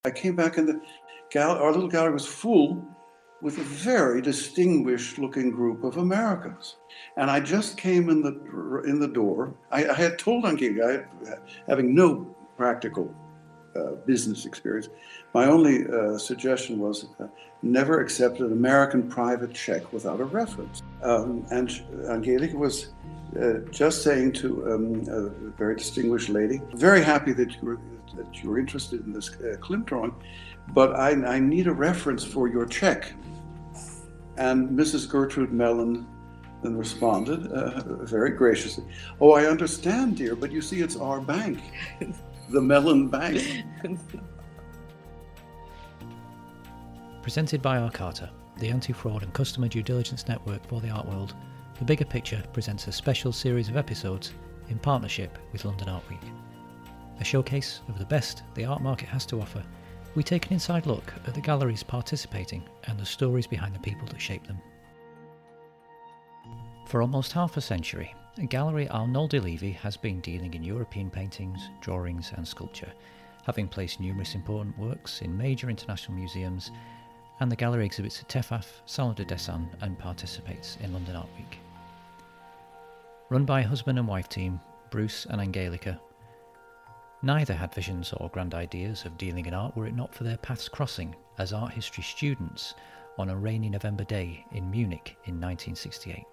I came back and our little gallery was full with a very distinguished looking group of Americans. And I just came in the door. I had told Angelica, having no practical business experience, my only suggestion was never accept an American private check without a reference. And Angelica was just saying to a very distinguished lady, very happy that you were interested in this Klimt drawing, but I need a reference for your check. And Mrs. Gertrude Mellon then responded very graciously, "Oh, I understand, dear, but you see, it's our bank, the Mellon Bank." Presented by Arcata, the anti-fraud and customer due diligence network for the art world, The Bigger Picture presents a special series of episodes in partnership with London Art Week. A showcase of the best the art market has to offer, we take an inside look at the galleries participating and the stories behind the people that shape them. For almost half a century, Gallery Arnoldi Levi has been dealing in European paintings, drawings and sculpture, having placed numerous important works in major international museums, and the gallery exhibits at TEFAF, Salon de Dessin and participates in London Art Week. Run by a husband and wife team, Bruce and Angelica, neither had visions or grand ideas of dealing in art were it not for their paths crossing as art history students on a rainy November day in Munich in 1968.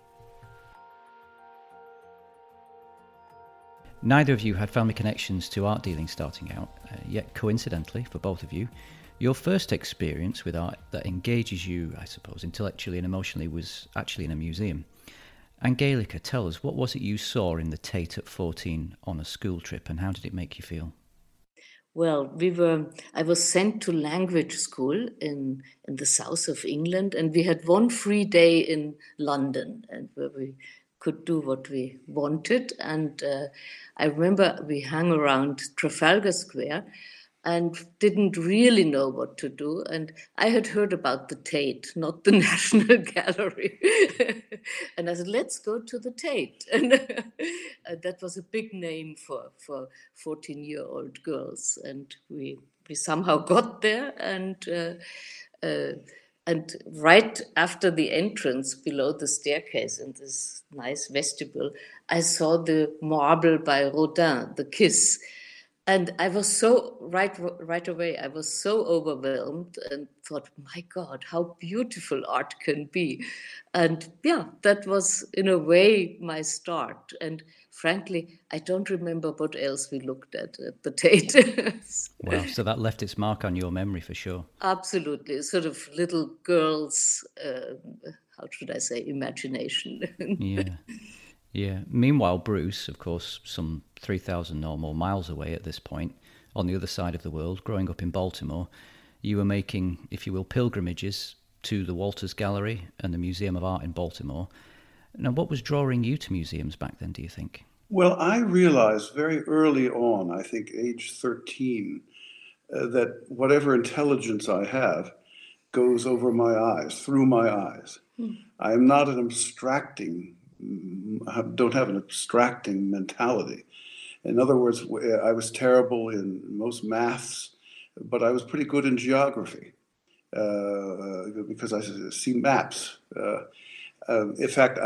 Neither of you had family connections to art dealing starting out, yet coincidentally for both of you, your first experience with art that engages you, I suppose, intellectually and emotionally was actually in a museum. Angelica, tell us, what was it you saw in the Tate at 14 on a school trip, and how did it make you feel? Well, I was sent to language school in the south of England, and we had one free day in London, and where we could do what we wanted. And I remember we hung around Trafalgar Square and didn't really know what to do. And I had heard about the Tate, not the National Gallery. And I said, let's go to the Tate. And that was a big name for 14-year-old girls. And we somehow got there, and right after the entrance, below the staircase in this nice vestibule, I saw the marble by Rodin, The Kiss. And I was so, right away, I was so overwhelmed and thought, my God, how beautiful art can be. And yeah, that was in a way my start. And frankly, I don't remember what else we looked at the Tate. Wow, so that left its mark on your memory for sure. Absolutely, sort of little girls, how should I say, imagination. Yeah. Meanwhile, Bruce, of course, some 3,000 or more miles away at this point, on the other side of the world, growing up in Baltimore, you were making, if you will, pilgrimages to the Walters Gallery and the Museum of Art in Baltimore. Now, what was drawing you to museums back then, do you think? Well, I realized very early on, I think age 13, that whatever intelligence I have goes over my eyes, through my eyes. I am not an abstracting, don't have an abstracting mentality. In other words, I was terrible in most maths, but I was pretty good in geography because I see maps. In fact,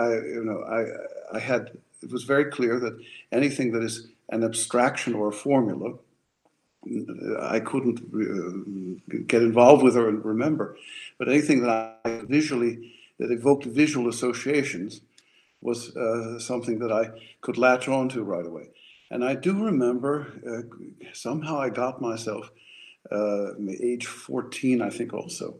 I had, it was very clear that anything that is an abstraction or a formula, I couldn't get involved with or remember. But anything that that evoked visual associations was something that I could latch on to right away. And I do remember somehow I got myself, age 14, I think also,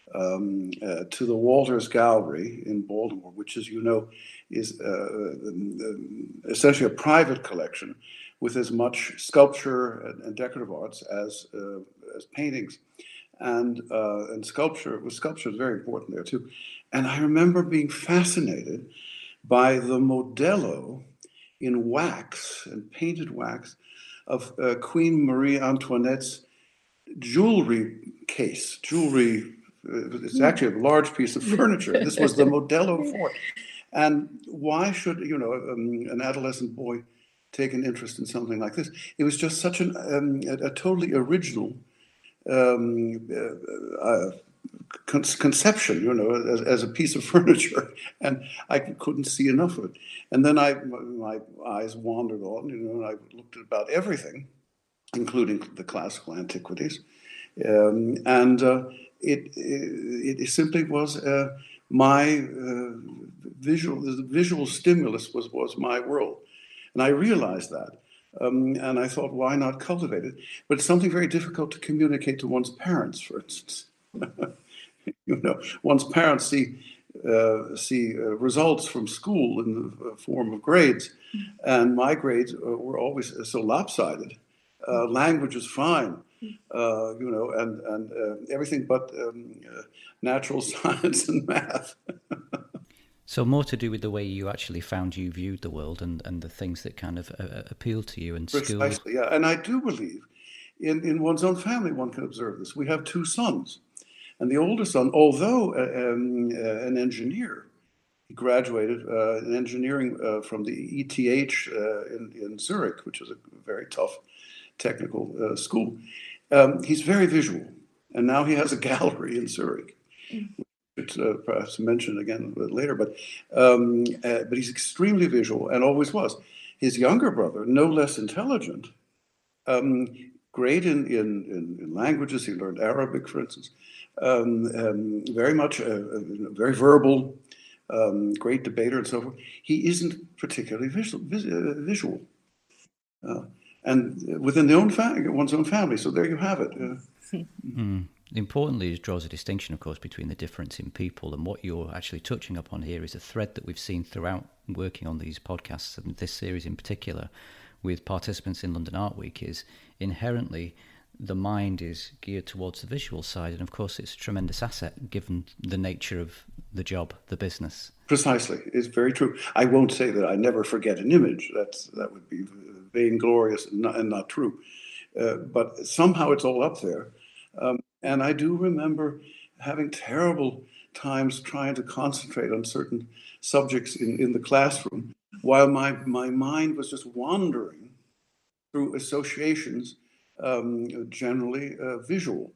to the Walters Gallery in Baltimore, which, as you know, is essentially a private collection with as much sculpture and decorative arts as paintings. And sculpture is very important there too. And I remember being fascinated by the modello in wax and painted wax of Queen Marie Antoinette's jewelry case. It's actually a large piece of furniture. This was the modello for it. And why should, an adolescent boy take an interest in something like this? It was just such a totally original um, conception, as a piece of furniture, and I couldn't see enough of it. And then my eyes wandered on, and I looked at about everything, including the classical antiquities, and it simply was my the visual stimulus was my world, and I realized that. And I thought, why not cultivate it? But it's something very difficult to communicate to one's parents, for instance. One's parents see results from school in the form of grades, and my grades were always so lopsided. Language is fine, and everything but natural science and math. So more to do with the way you actually found you viewed the world and the things that kind of appealed to you and skills. Precisely, yeah. And I do believe in one's own family one can observe this. We have two sons. And the oldest son, although an engineer, he graduated in engineering from the ETH in Zurich, which is a very tough technical school. He's very visual. And now he has a gallery in Zurich, which perhaps mention again a bit later. But he's extremely visual and always was. His younger brother, no less intelligent, great in languages. He learned Arabic, for instance. Very much, very verbal, great debater and so forth. He isn't particularly visual. And within one's own family. So there you have it. Importantly, it draws a distinction, of course, between the difference in people, and what you're actually touching upon here is a thread that we've seen throughout working on these podcasts, and this series in particular, with participants in London Art Week, is inherently the mind is geared towards the visual side, and of course it's a tremendous asset given the nature of the job, the business. Precisely, it's very true. I won't say that I never forget an image. That would be vainglorious and not true. But somehow it's all up there. And I do remember having terrible times trying to concentrate on certain subjects in the classroom, while my mind was just wandering through associations, generally visual.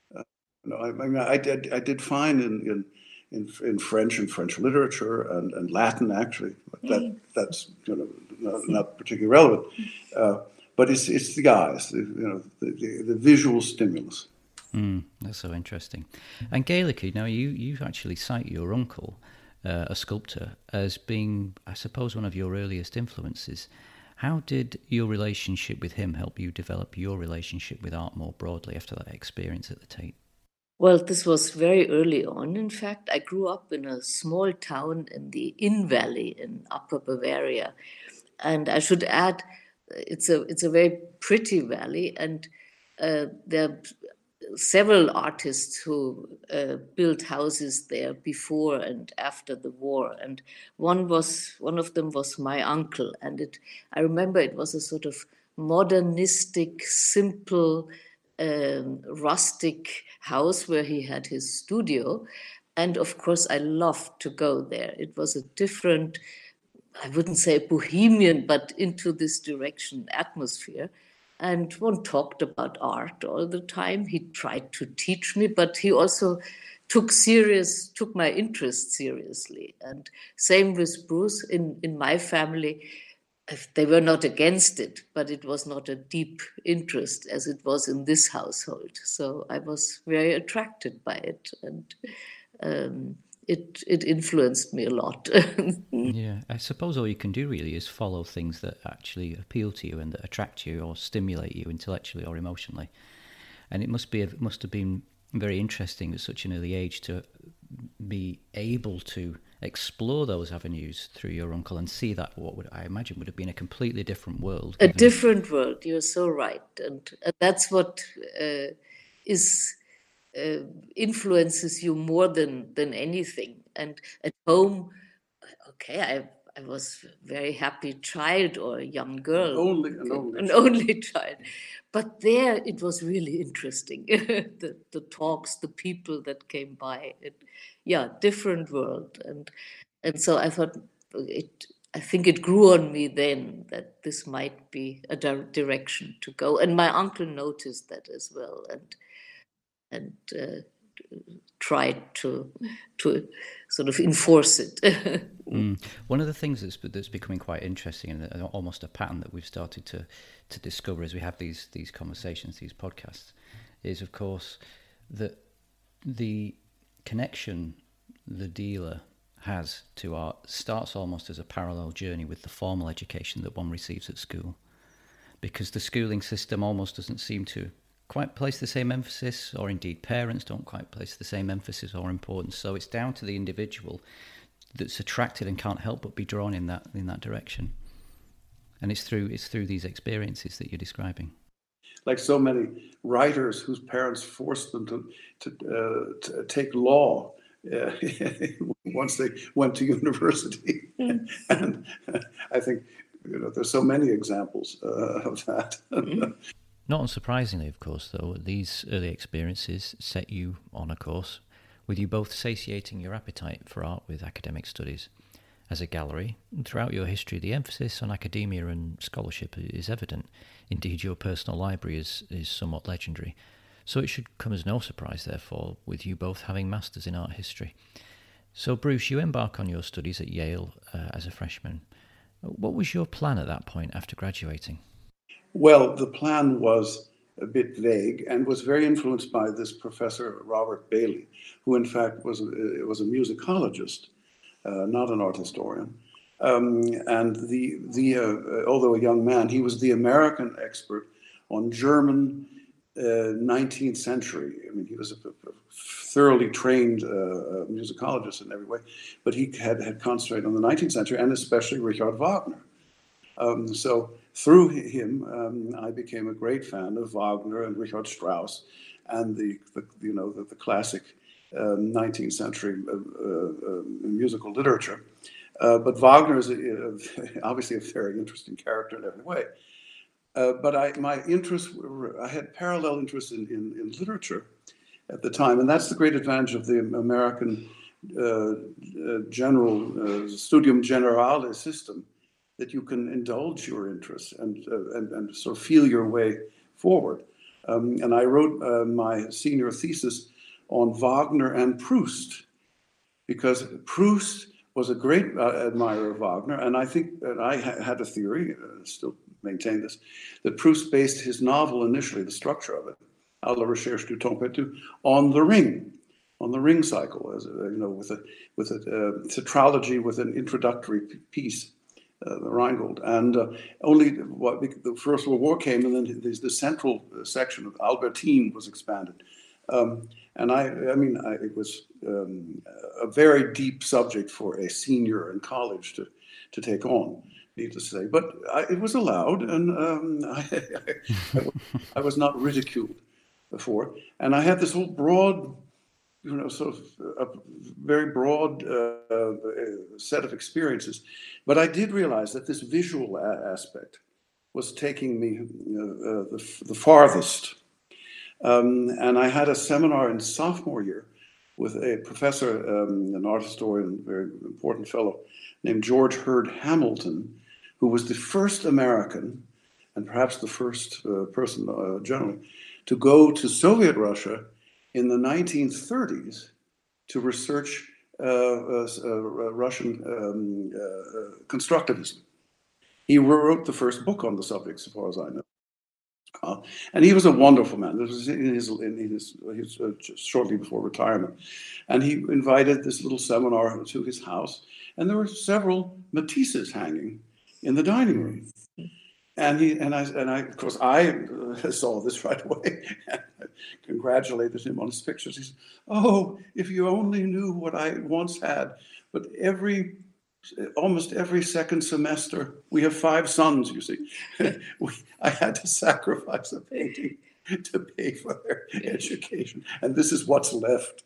I did fine in French and French literature and Latin, actually. That's not particularly relevant. But it's the eyes, the visual stimulus. That's so interesting. And Gaelic, you actually cite your uncle, a sculptor, as being, I suppose, one of your earliest influences. How did your relationship with him help you develop your relationship with art more broadly after that experience at the Tate? Well, this was very early on. In fact, I grew up in a small town in the Inn Valley in Upper Bavaria. And I should add, it's a very pretty valley, and there are several artists who built houses there before and after the war, and one of them was my uncle, and I remember it was a sort of modernistic, simple, rustic house where he had his studio, and of course I loved to go there. It was a different, I wouldn't say bohemian, but into this direction atmosphere. And one talked about art all the time. He tried to teach me, but he also took my interest seriously. And same with Bruce. In my family, they were not against it, but it was not a deep interest as it was in this household. So I was very attracted by it, and it influenced me a lot. Yeah, I suppose all you can do really is follow things that actually appeal to you and that attract you or stimulate you intellectually or emotionally. And it must have been very interesting at such an early age to be able to explore those avenues through your uncle and see that I imagine would have been a completely different world. A different world, you're so right. And that's what influences you more than anything. And at home, okay, I was a very happy child or a young girl. An only child. But there it was really interesting. the talks, the people that came by. Different world. And so I thought I think it grew on me then that this might be a direction to go. And my uncle noticed that as well. and tried to sort of enforce it. One of the things that's becoming quite interesting, and almost a pattern that we've started to discover as we have these conversations, these podcasts, is of course that the connection the dealer has to art starts almost as a parallel journey with the formal education that one receives at school, because the schooling system almost doesn't seem to quite place the same emphasis, or indeed parents don't quite place the same emphasis or importance. So it's down to the individual that's attracted and can't help but be drawn in that direction. And it's through these experiences that you're describing. Like so many writers whose parents forced them to take law once they went to university. And I think there's so many examples of that. Not unsurprisingly, of course, though, these early experiences set you on a course, with you both satiating your appetite for art with academic studies. As a gallery, throughout your history, the emphasis on academia and scholarship is evident. Indeed, your personal library is somewhat legendary. So it should come as no surprise, therefore, with you both having masters in art history. So, Bruce, you embark on your studies at Yale as a freshman. What was your plan at that point after graduating? Well, the plan was a bit vague and was very influenced by this professor, Robert Bailey, who in fact was a musicologist, not an art historian. And although a young man, he was the American expert on German 19th century. I mean, he was a thoroughly trained musicologist in every way, but he had concentrated on the 19th century and especially Richard Wagner. So through him, I became a great fan of Wagner and Richard Strauss and the classic 19th century musical literature. But Wagner is obviously a very interesting character in every way. But I had parallel interests in literature at the time, and that's the great advantage of the American general studium generale system, that you can indulge your interests and sort of feel your way forward. And I wrote my senior thesis on Wagner and Proust, because Proust was a great admirer of Wagner, and I think that I had a theory, still maintain this, that Proust based his novel initially, the structure of it, à la recherche du temps perdu, on the Ring cycle, as with a tetralogy with an introductory piece, the Rheingold, and only the First World War came, and then the central section of Albertine was expanded. And it was a very deep subject for a senior in college to take on, needless to say. But it was allowed, and I was not ridiculed before. And I had this whole broad, sort of a very broad set of experiences. But I did realize that this visual aspect was taking me the farthest. And I had a seminar in sophomore year with a professor, an art historian, very important fellow, named George Hurd Hamilton, who was the first American, and perhaps the first person generally, to go to Soviet Russia in the 1930s to research Russian constructivism. He wrote the first book on the subject, so far as I know. And he was a wonderful man. This was in his shortly before retirement, and he invited this little seminar to his house, and there were several Matisses hanging in the dining room. And I of course saw this right away and congratulated him on his pictures. He said, "Oh, if you only knew what I once had! But almost every second semester, we have 5 sons, you see. I had to sacrifice a painting to pay for their education. And this is what's left."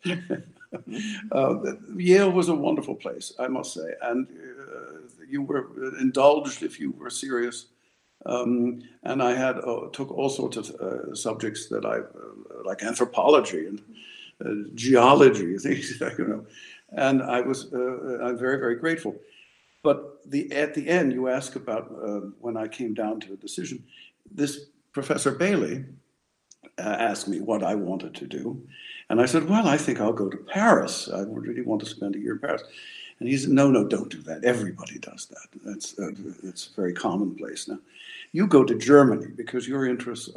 Yale was a wonderful place, I must say. And you were indulged if you were serious. And I took all sorts of subjects that like anthropology and geology, things, And I'm very, very grateful. But at the end, you ask about when I came down to a decision. This Professor Bailey, asked me what I wanted to do. And I said, well, I think I'll go to Paris. I really want to spend a year in Paris. And he said, no, don't do that. Everybody does that. It's very commonplace now. You go to Germany because your interests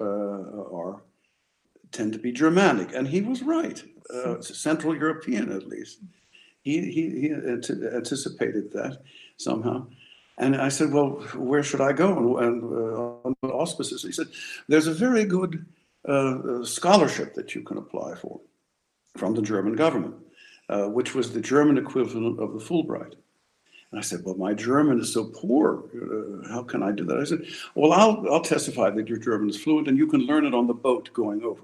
tend to be Germanic. And he was right, Central European at least. He anticipated that somehow. And I said, well, where should I go? And on the auspices, he said, there's a very good scholarship that you can apply for from the German government, which was the German equivalent of the Fulbright. And I said, well, my German is so poor. How can I do that? I said, well, I'll testify that your German is fluent and you can learn it on the boat going over.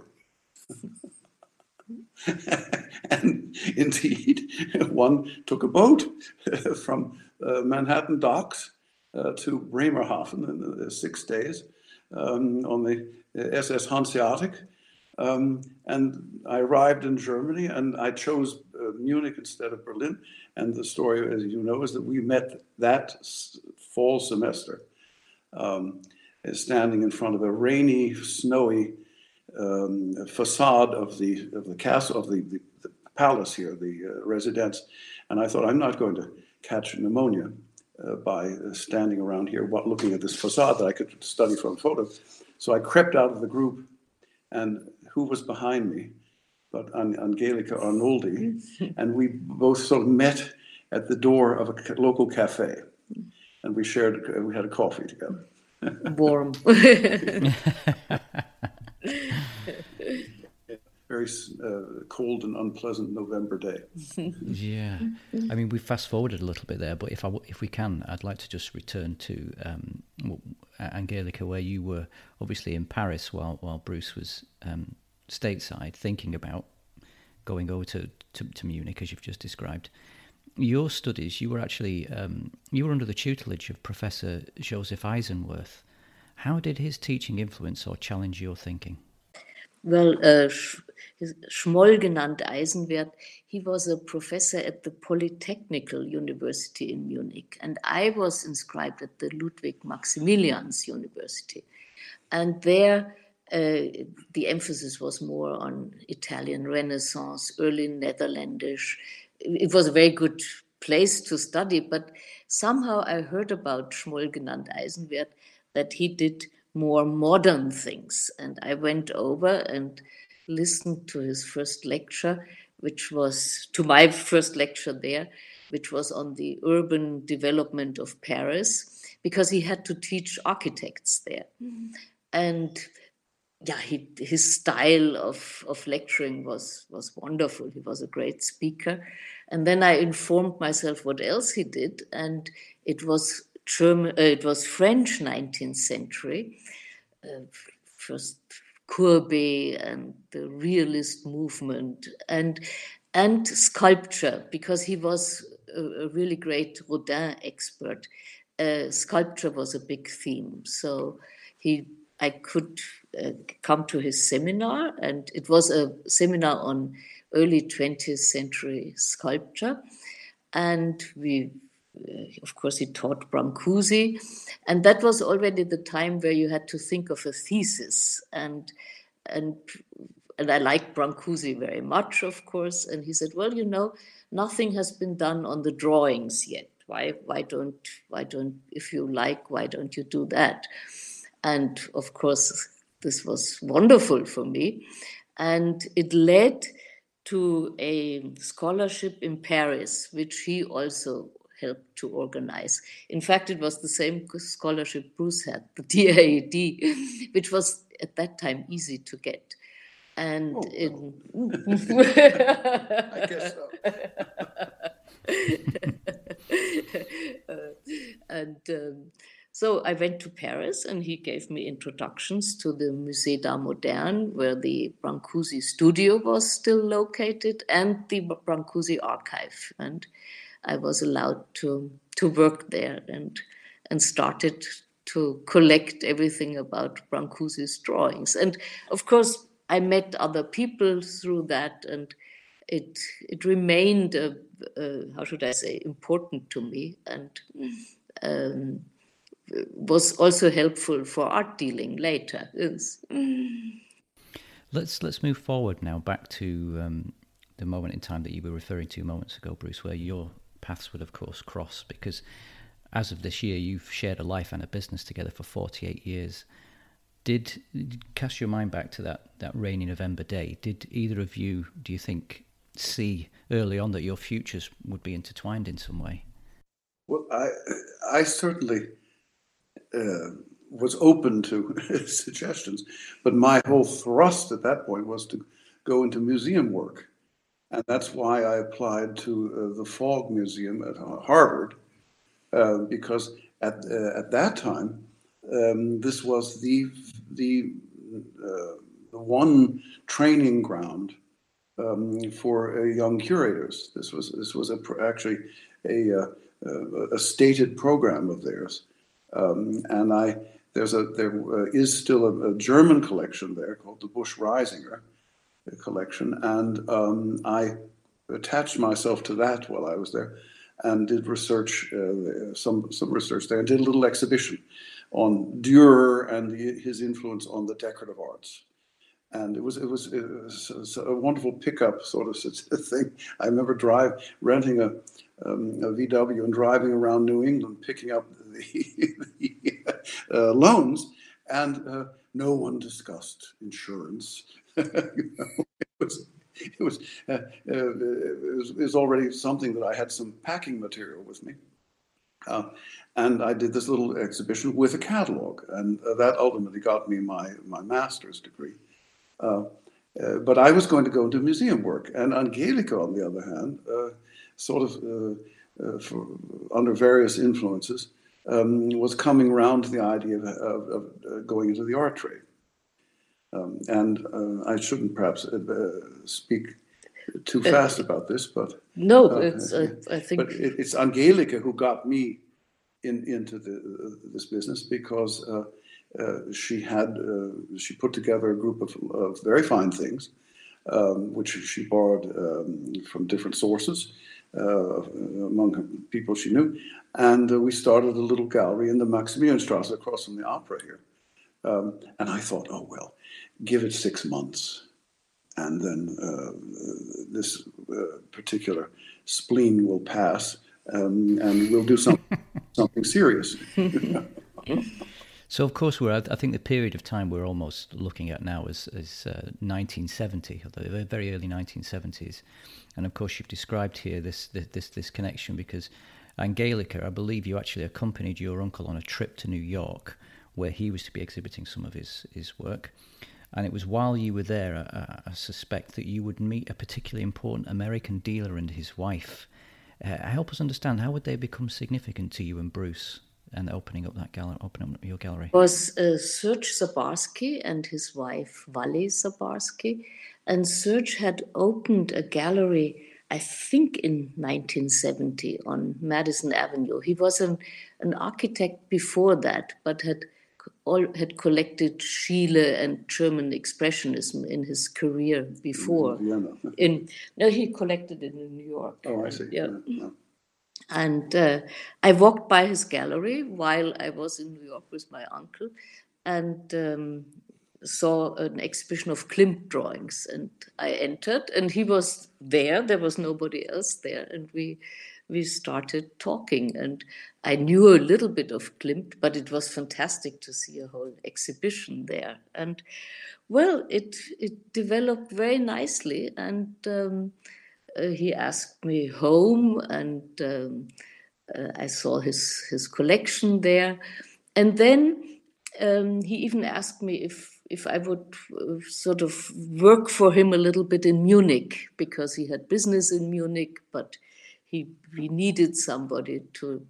And indeed, one took a boat from Manhattan docks to Bremerhaven in 6 days on the SS Hanseatic. And I arrived in Germany and I chose Munich instead of Berlin. And the story, as you know, is that we met that fall semester standing in front of a rainy, snowy facade of the castle, of the palace here, the residence. And I thought, I'm not going to catch pneumonia by standing around here looking at this facade that I could study from photos. So I crept out of the group, and who was behind me but Angelica Arnoldi, and we both sort of met at the door of a local cafe, and we had a coffee together. Warm. Very cold and unpleasant November day. Yeah, I mean, we fast forwarded a little bit there, but if we can, I'd like to just return to Angelica, where you were obviously in Paris while Bruce was stateside, thinking about going over to Munich, as you've just described. Your studies, you were actually you were under the tutelage of Professor Joseph Eisenwerth. How did his teaching influence or challenge your thinking? Well, Schmoll genannt Eisenwerth, he was a professor at the Polytechnical University in Munich, and I was inscribed at the Ludwig Maximilians University. And there, the emphasis was more on Italian Renaissance, early Netherlandish. It was a very good place to study, but somehow I heard about Schmoll genannt Eisenwerth, that he did more modern things. And I went over and listened to his first lecture, to my first lecture there, which was on the urban development of Paris, because he had to teach architects there. And yeah, his style of lecturing was wonderful. He was a great speaker. And then I informed myself what else he did, and it was French 19th century, first Courbet and the realist movement, and sculpture, because he was a really great Rodin expert. Sculpture was a big theme, so I could come to his seminar, and it was a seminar on early 20th century sculpture, and of course, he taught Brancusi, and that was already the time where you had to think of a thesis, and I liked Brancusi very much, of course. And he said, "Well, nothing has been done on the drawings yet. Why don't if you like, why don't you do that?" And of course, this was wonderful for me, and it led to a scholarship in Paris, which he also helped to organize. In fact, it was the same scholarship Bruce had, the DAAD, which was at that time easy to get. And I guess so. So I went to Paris, and he gave me introductions to the Musée d'Art Moderne, where the Brancusi studio was still located, and the Brancusi archive. And I was allowed to work there and started to collect everything about Brancusi's drawings. And of course, I met other people through that, and it remained, important to me, and was also helpful for art dealing later. Yes. Let's move forward now back to the moment in time that you were referring to moments ago, Bruce, where your paths would, of course, cross, because as of this year, you've shared a life and a business together for 48 years. Did cast your mind back to that rainy November day? Did either of you, do you think, see early on that your futures would be intertwined in some way? Well, I certainly was open to suggestions, but my whole thrust at that point was to go into museum work. And that's why I applied to the Fogg Museum at Harvard, because at that time, this was the one training ground for young curators. This was actually a stated program of theirs, and there is still a German collection there called the Busch Reisinger collection, and I attached myself to that while I was there, and did research, some research there, and did a little exhibition on Dürer and his influence on the decorative arts. And it was a wonderful pickup sort of thing. I remember renting a VW and driving around New England, picking up the loans, and no one discussed insurance. It was already something that I had some packing material with me. And I did this little exhibition with a catalog, and that ultimately got me my master's degree. But I was going to go into museum work, and Angelica, on the other hand, under various influences, was coming around to the idea of going into the art trade. And I shouldn't perhaps speak too fast about this, but no, I think. But it's Angelica who got me into this business, because she put together a group of very fine things, which she borrowed from different sources among people she knew, and we started a little gallery in the Maximilianstrasse across from the opera here. And I thought, oh well, give it 6 months, and then this particular spleen will pass, and we'll do something serious. So, of course, I think the period of time we're almost looking at now is 1970, the very early 1970s. And, of course, you've described here this connection, because Angelica, I believe you actually accompanied your uncle on a trip to New York where he was to be exhibiting some of his work. And it was while you were there, I suspect, that you would meet a particularly important American dealer and his wife. Help us understand, how would they become significant to you and Bruce, and opening up your gallery? It was Serge Zabarsky and his wife, Wally Zabarsky. And Serge had opened a gallery, I think in 1970, on Madison Avenue. He was an architect before that, but had collected Schiele and German Expressionism in his career before. In No, he collected it in New York. Oh, I see. Yeah. Yeah. And I walked by his gallery while I was in New York with my uncle, and saw an exhibition of Klimt drawings. And I entered, and he was there. There was nobody else there, and we started talking. And I knew a little bit of Klimt, but it was fantastic to see a whole exhibition there. And well, it developed very nicely, and he asked me home, and I saw his collection there. And then he even asked me if I would sort of work for him a little bit in Munich, because he had business in Munich, but he needed somebody to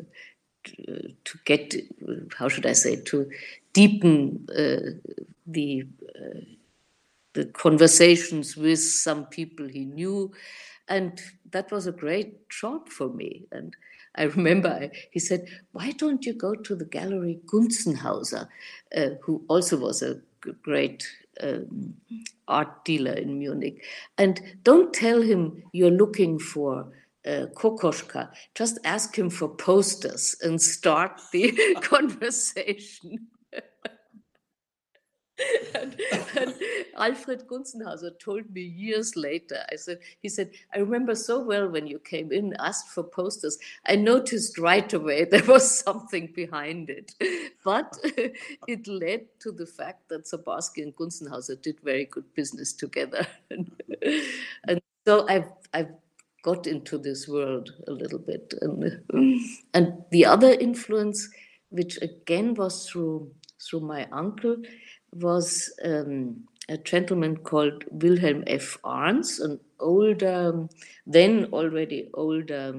get, how should I say, to deepen the conversations with some people he knew. And that was a great job for me. And I remember he said, why don't you go to the gallery Gunzenhauser, who also was a great art dealer in Munich. And don't tell him you're looking for Kokoschka. Just ask him for posters and start the conversation. and Alfred Gunzenhauser told me years later, he said, I remember so well when you came in, asked for posters. I noticed right away there was something behind it. But it led to the fact that Sabarsky and Gunzenhauser did very good business together. And so I've got into this world a little bit. And the other influence, which again was through my uncle, was a gentleman called Wilhelm F. Arns, an older, then already older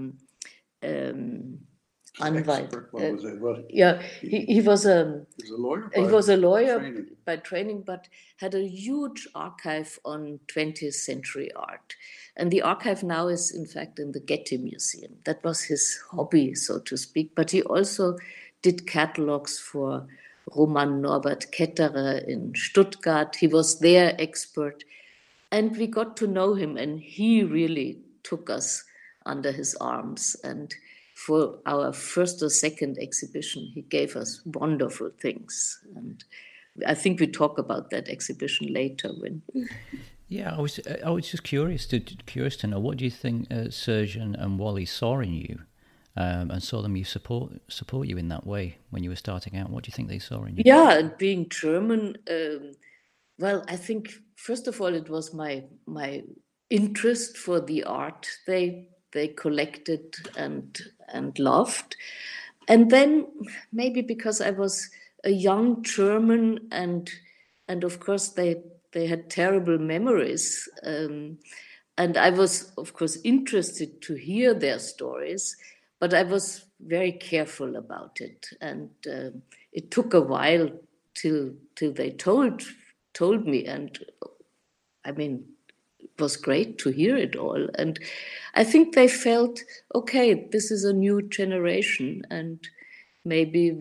Anwalt. What was it? Well, Yeah, he was a lawyer. He was a lawyer training. by training, but had a huge archive on 20th century art. And the archive now is, in fact, in the Getty Museum. That was his hobby, so to speak. But he also did catalogs for Roman Norbert Ketterer in Stuttgart. He was their expert. And we got to know him, and he really took us under his arms. And for our first or second exhibition, he gave us wonderful things. And I think we talk about that exhibition later. Yeah, I was just curious to know, what do you think Serge and Wally saw in you, and saw them support you in that way when you were starting out? What do you think they saw in you? Yeah, and being German, well, I think first of all it was my interest for the art they collected and loved, and then maybe because I was a young German and of course they had terrible memories, and I was of course interested to hear their stories, but I was very careful about it, and it took a while till they told me, and I mean, it was great to hear it all. And I think they felt, okay, this is a new generation, and maybe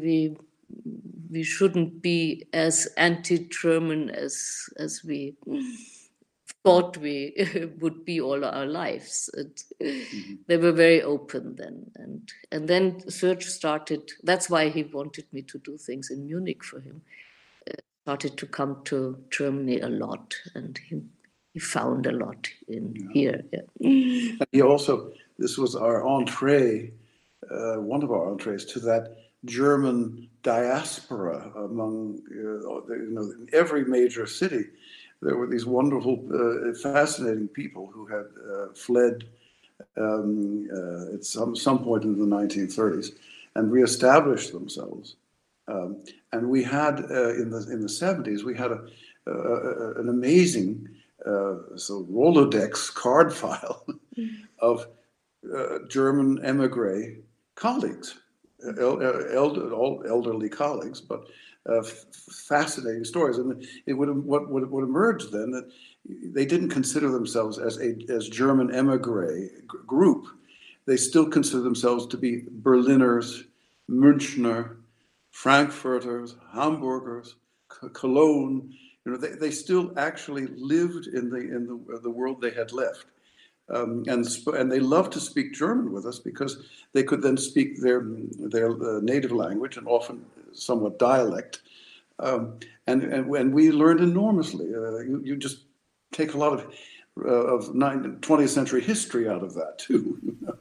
we shouldn't be as anti-German as we thought we would be all our lives. They were very open then. And then Serge started, that's why he wanted me to do things in Munich for him. Started to come to Germany a lot, and he found a lot in here. Yeah. And he also, this was our entree, one of our entrees to that German diaspora among, in every major city. There were these wonderful, fascinating people who had fled at some point in the 1930s and reestablished themselves. And we had in the 70s, we had an amazing Rolodex card file of German emigre colleagues, all elderly colleagues, but fascinating stories. And what would emerge then, that they didn't consider themselves as German emigre group. They still consider themselves to be Berliners, Münchner, Frankfurters, Hamburgers, Cologne. They still actually lived in the world they had left, and they loved to speak German with us because they could then speak their native language and often somewhat dialect, and we learned enormously. You just take a lot of 20th century history out of that too.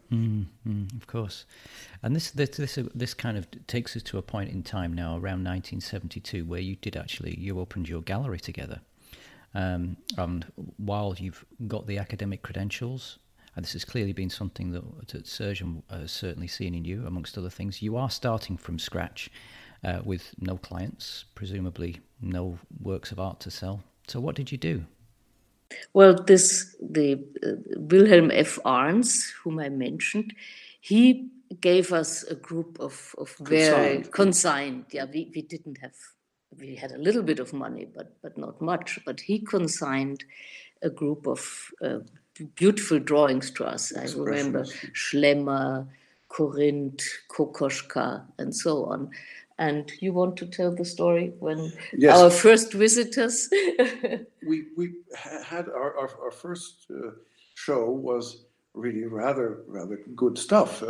Of course. And this kind of takes us to a point in time now, around 1972, where you opened your gallery together. And while you've got the academic credentials, and this has clearly been something that Serge has certainly seen in you, amongst other things, you are starting from scratch with no clients, presumably no works of art to sell. So what did you do? Well, the Wilhelm F. Arns, whom I mentioned, he gave us a group of very consigned. Yeah, we didn't have, we had a little bit of money, but not much. But he consigned a group of beautiful drawings to us. I remember Schlemmer, Corinth, Kokoschka, and so on. And you want to tell the story when our first visitors? we had our first show was really rather good stuff,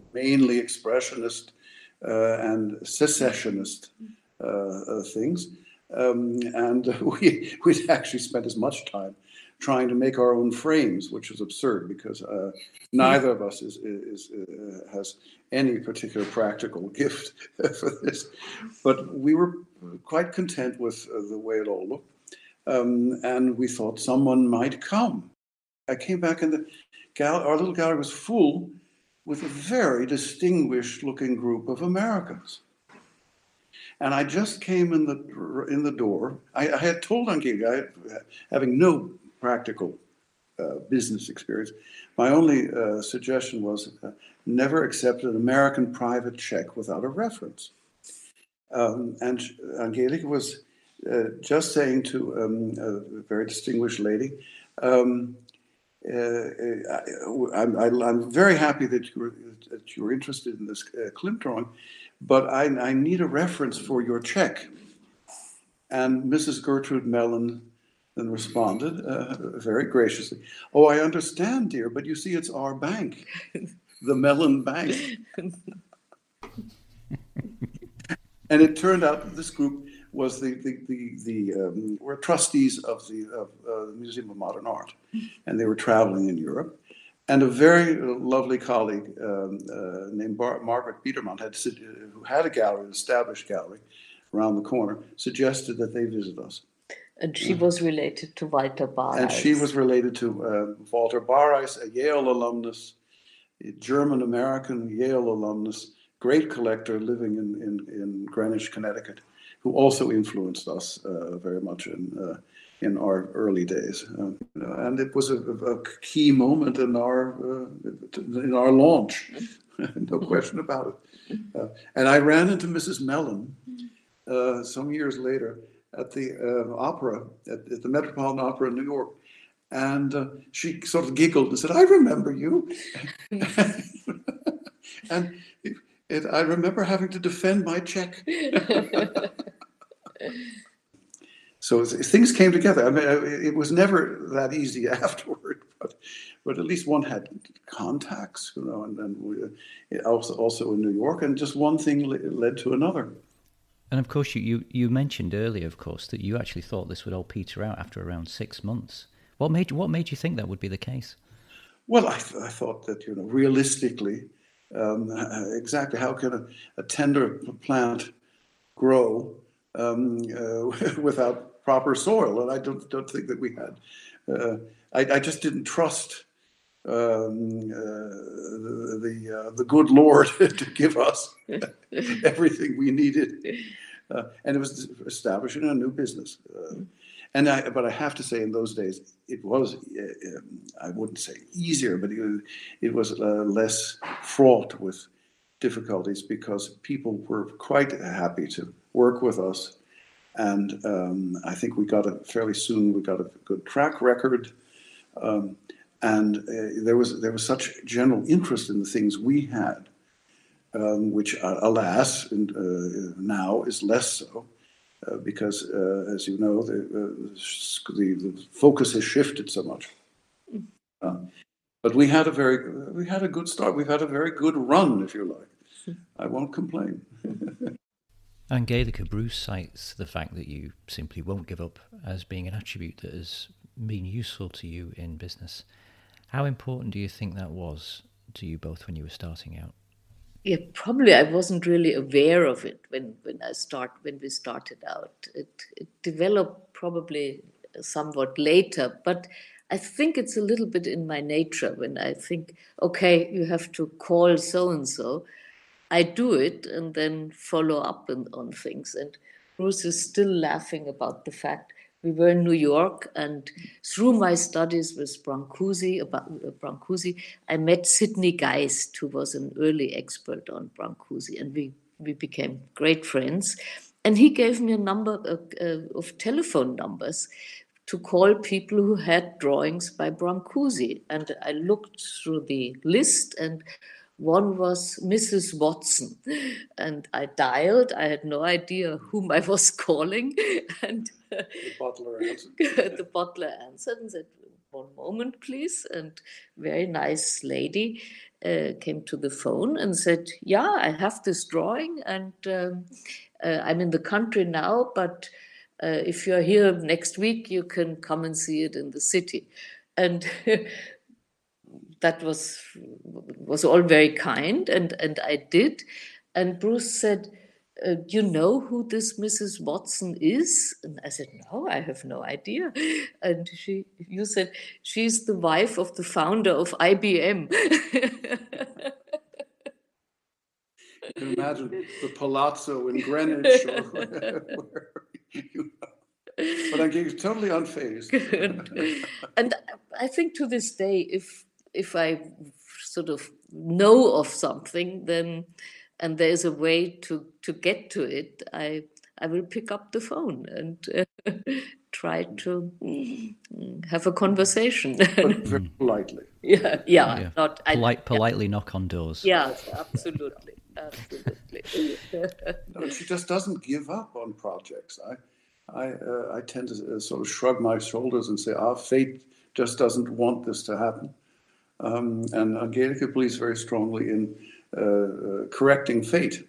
mainly expressionist and secessionist things. And we'd actually spent as much time trying to make our own frames, which was absurd because neither of us has any particular practical gift for this. But we were quite content with the way it all looked. And we thought someone might come. I came back and our little gallery was full with a very distinguished looking group of Americans. And I just came in the door. I had told Angelica, having no practical business experience, my only suggestion was never accept an American private check without a reference. And Angelica was just saying to a very distinguished lady, I'm very happy that you're interested in this Klimt drawing, but I need a reference for your check. And Mrs. Gertrude Mellon then responded very graciously, "Oh, I understand, dear, but you see, it's our bank, the Mellon Bank." And it turned out that this group was were trustees of the Museum of Modern Art, and they were traveling in Europe. And a very lovely colleague named Margaret Biedermann, who had a gallery, an established gallery around the corner, suggested that they visit us. And she was related to Walter Bareis. And she was related to Walter Bareis, a Yale alumnus, a German-American Yale alumnus, great collector living in Greenwich, Connecticut, who also influenced us very much in our early days, and it was a key moment in our launch, no question about it. And I ran into Mrs. Mellon some years later at the opera, at the Metropolitan Opera in New York, and she sort of giggled and said, "I remember you." And I remember having to defend my check. So things came together. I mean, it was never that easy afterward, but at least one had contacts, and we, also in New York, and just one thing led to another. And of course, you mentioned earlier, of course, that you actually thought this would all peter out after around 6 months. What made you think that would be the case? Well, I thought that realistically, exactly how can a tender plant grow without proper soil? And I don't think that we had. I just didn't trust the good Lord to give us everything we needed, and it was establishing a new business. But I have to say, in those days, it was, I wouldn't say easier, but it was less fraught with difficulties because people were quite happy to work with us. And I think fairly soon we got a good track record. And there was such general interest in the things we had, which alas, now is less so. Because, as you know, the focus has shifted so much. But we had a good start. We've had a very good run, if you like. I won't complain. Angelica Bruce cites the fact that you simply won't give up as being an attribute that has been useful to you in business. How important do you think that was to you both when you were starting out? Yeah, probably I wasn't really aware of it when we started out. It developed probably somewhat later, but I think it's a little bit in my nature. When I think, okay, you have to call so and so, I do it and then follow up on things. And Bruce is still laughing about the fact we were in New York, and through my studies with Brancusi, I met Sidney Geist, who was an early expert on Brancusi, and we became great friends. And he gave me a number of telephone numbers to call people who had drawings by Brancusi. And I looked through the list, and one was Mrs. Watson. And I dialed. I had no idea whom I was calling. And the butler answered. The butler answered and said, "One moment, please." And very nice lady came to the phone and said, "Yeah, I have this drawing, and I'm in the country now, but if you're here next week, you can come and see it in the city. And that was all very kind, and I did. And Bruce said, you know who this Mrs. Watson is? And I said, no, I have no idea. And you said, she's the wife of the founder of IBM. You can imagine the palazzo in Greenwich or wherever you know. But I'm totally unfazed. And I think to this day, if I sort of know of something, then and there's a way to get to it, I will pick up the phone and try to have a conversation. But very politely. Yeah. Not politely knock on doors. Yes, absolutely. No, she just doesn't give up on projects. I tend to sort of shrug my shoulders and say, fate just doesn't want this to happen. And Angelika believes very strongly in correcting fate.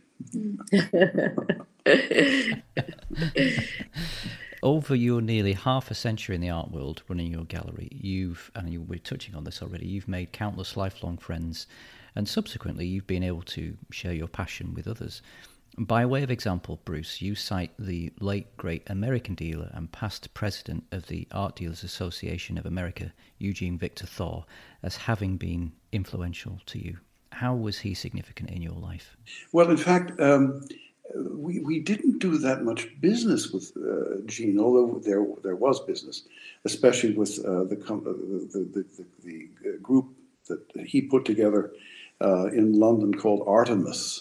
Over your nearly half a century in the art world running your gallery, and you were touching on this already, you've made countless lifelong friends, and subsequently you've been able to share your passion with others. By way of example, Bruce, you cite the late great American dealer and past president of the Art Dealers Association of America, Eugene Victor Thor, as having been influential to you. How was he significant in your life? Well, in fact, we didn't do that much business with Gene, although there was business, especially with the group that he put together in London called Artemis,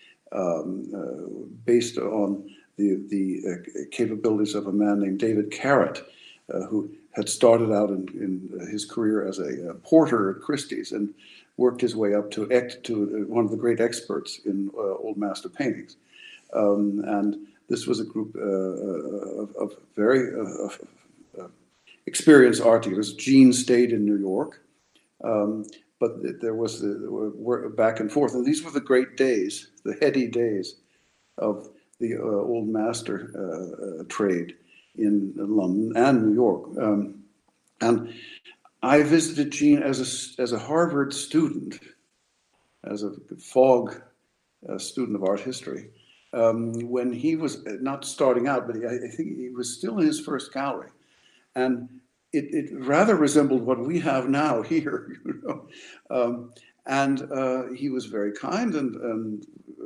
based on the capabilities of a man named David Carrott, who had started out in his career as a porter at Christie's and worked his way up to one of the great experts in old master paintings. And this was a group of very experienced art dealers. Gene stayed in New York, but there was the back and forth. And these were the great days, the heady days of the old master trade in London and New York. And I visited Gene as a Harvard student, as a Fogg student of art history, when he was not starting out, but I think he was still in his first gallery. And it rather resembled what we have now here, you know. And he was very kind, and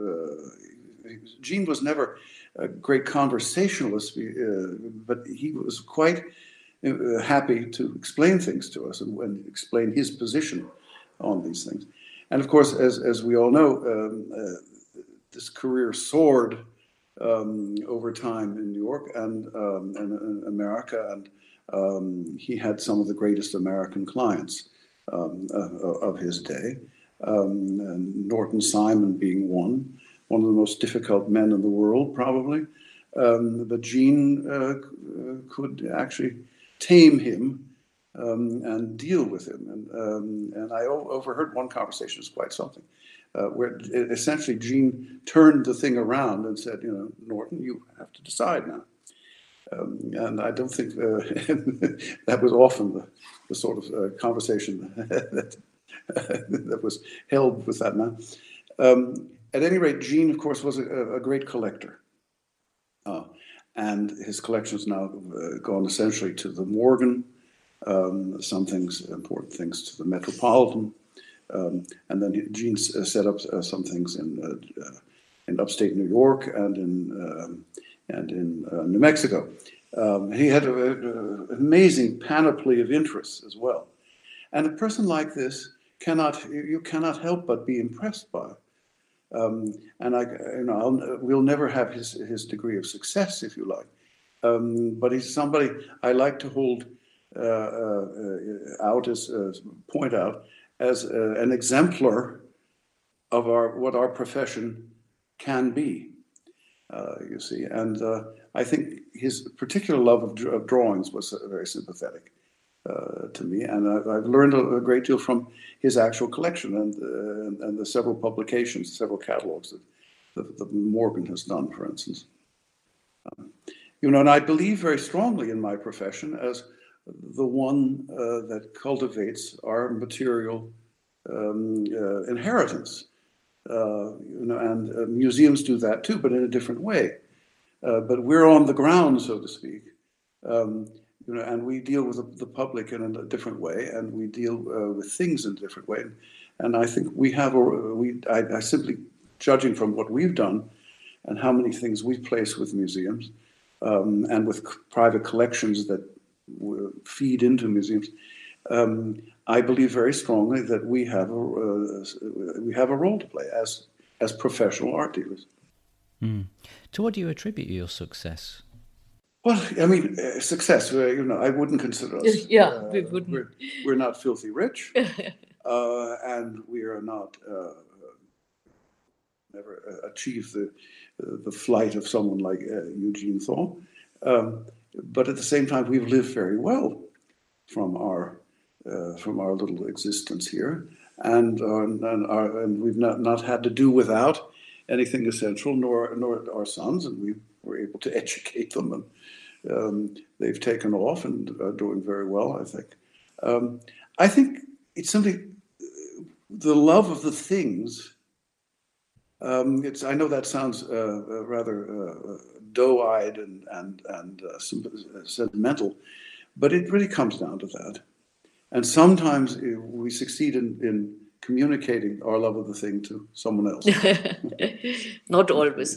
Gene was never a great conversationalist, but he was quite happy to explain things to us and explain his position on these things. And of course, as we all know, this career soared over time in New York and in America, and he had some of the greatest American clients of his day, and Norton Simon being one of the most difficult men in the world, probably. But Gene could actually tame him and deal with him. And I overheard one conversation, it was quite something, where essentially Gene turned the thing around and said, you know, Norton, you have to decide now. And I don't think that was often the sort of conversation that was held with that man. At any rate, Gene, of course, was a great collector. And his collection has now gone essentially to the Morgan, some things, important things, to the Metropolitan. And then Gene set up some things in upstate New York and in New Mexico. He had an amazing panoply of interests as well. And a person like this you cannot help but be impressed by. And we'll never have his degree of success, if you like. But he's somebody I like to hold point out as an exemplar of what our profession can be. You see, and I think his particular love of drawings was very sympathetic to me, and I've learned a great deal from his actual collection and the several publications, several catalogs that the Morgan has done, for instance. And I believe very strongly in my profession as the one that cultivates our material inheritance. And museums do that too, but in a different way. But we're on the ground, so to speak, and we deal with the public in a different way, and we deal with things in a different way. And I think we have, I simply judging from what we've done and how many things we place with museums and with private collections that feed into museums, I believe very strongly that we have a role to play as professional art dealers. To what do you attribute your success? Well, I mean, success. I wouldn't consider us. Yeah, we wouldn't. We're not filthy rich, and we are not. Never achieved the flight of someone like Eugene Thaw, but at the same time, we've lived very well from our little existence here, and we've not had to do without anything essential, nor our sons, and we were able to educate them, and they've taken off and are doing very well, I think. I think it's simply the love of the things. I know that sounds rather doe-eyed and sentimental, but it really comes down to that. And sometimes we succeed in communicating our love of the thing to someone else. Not always.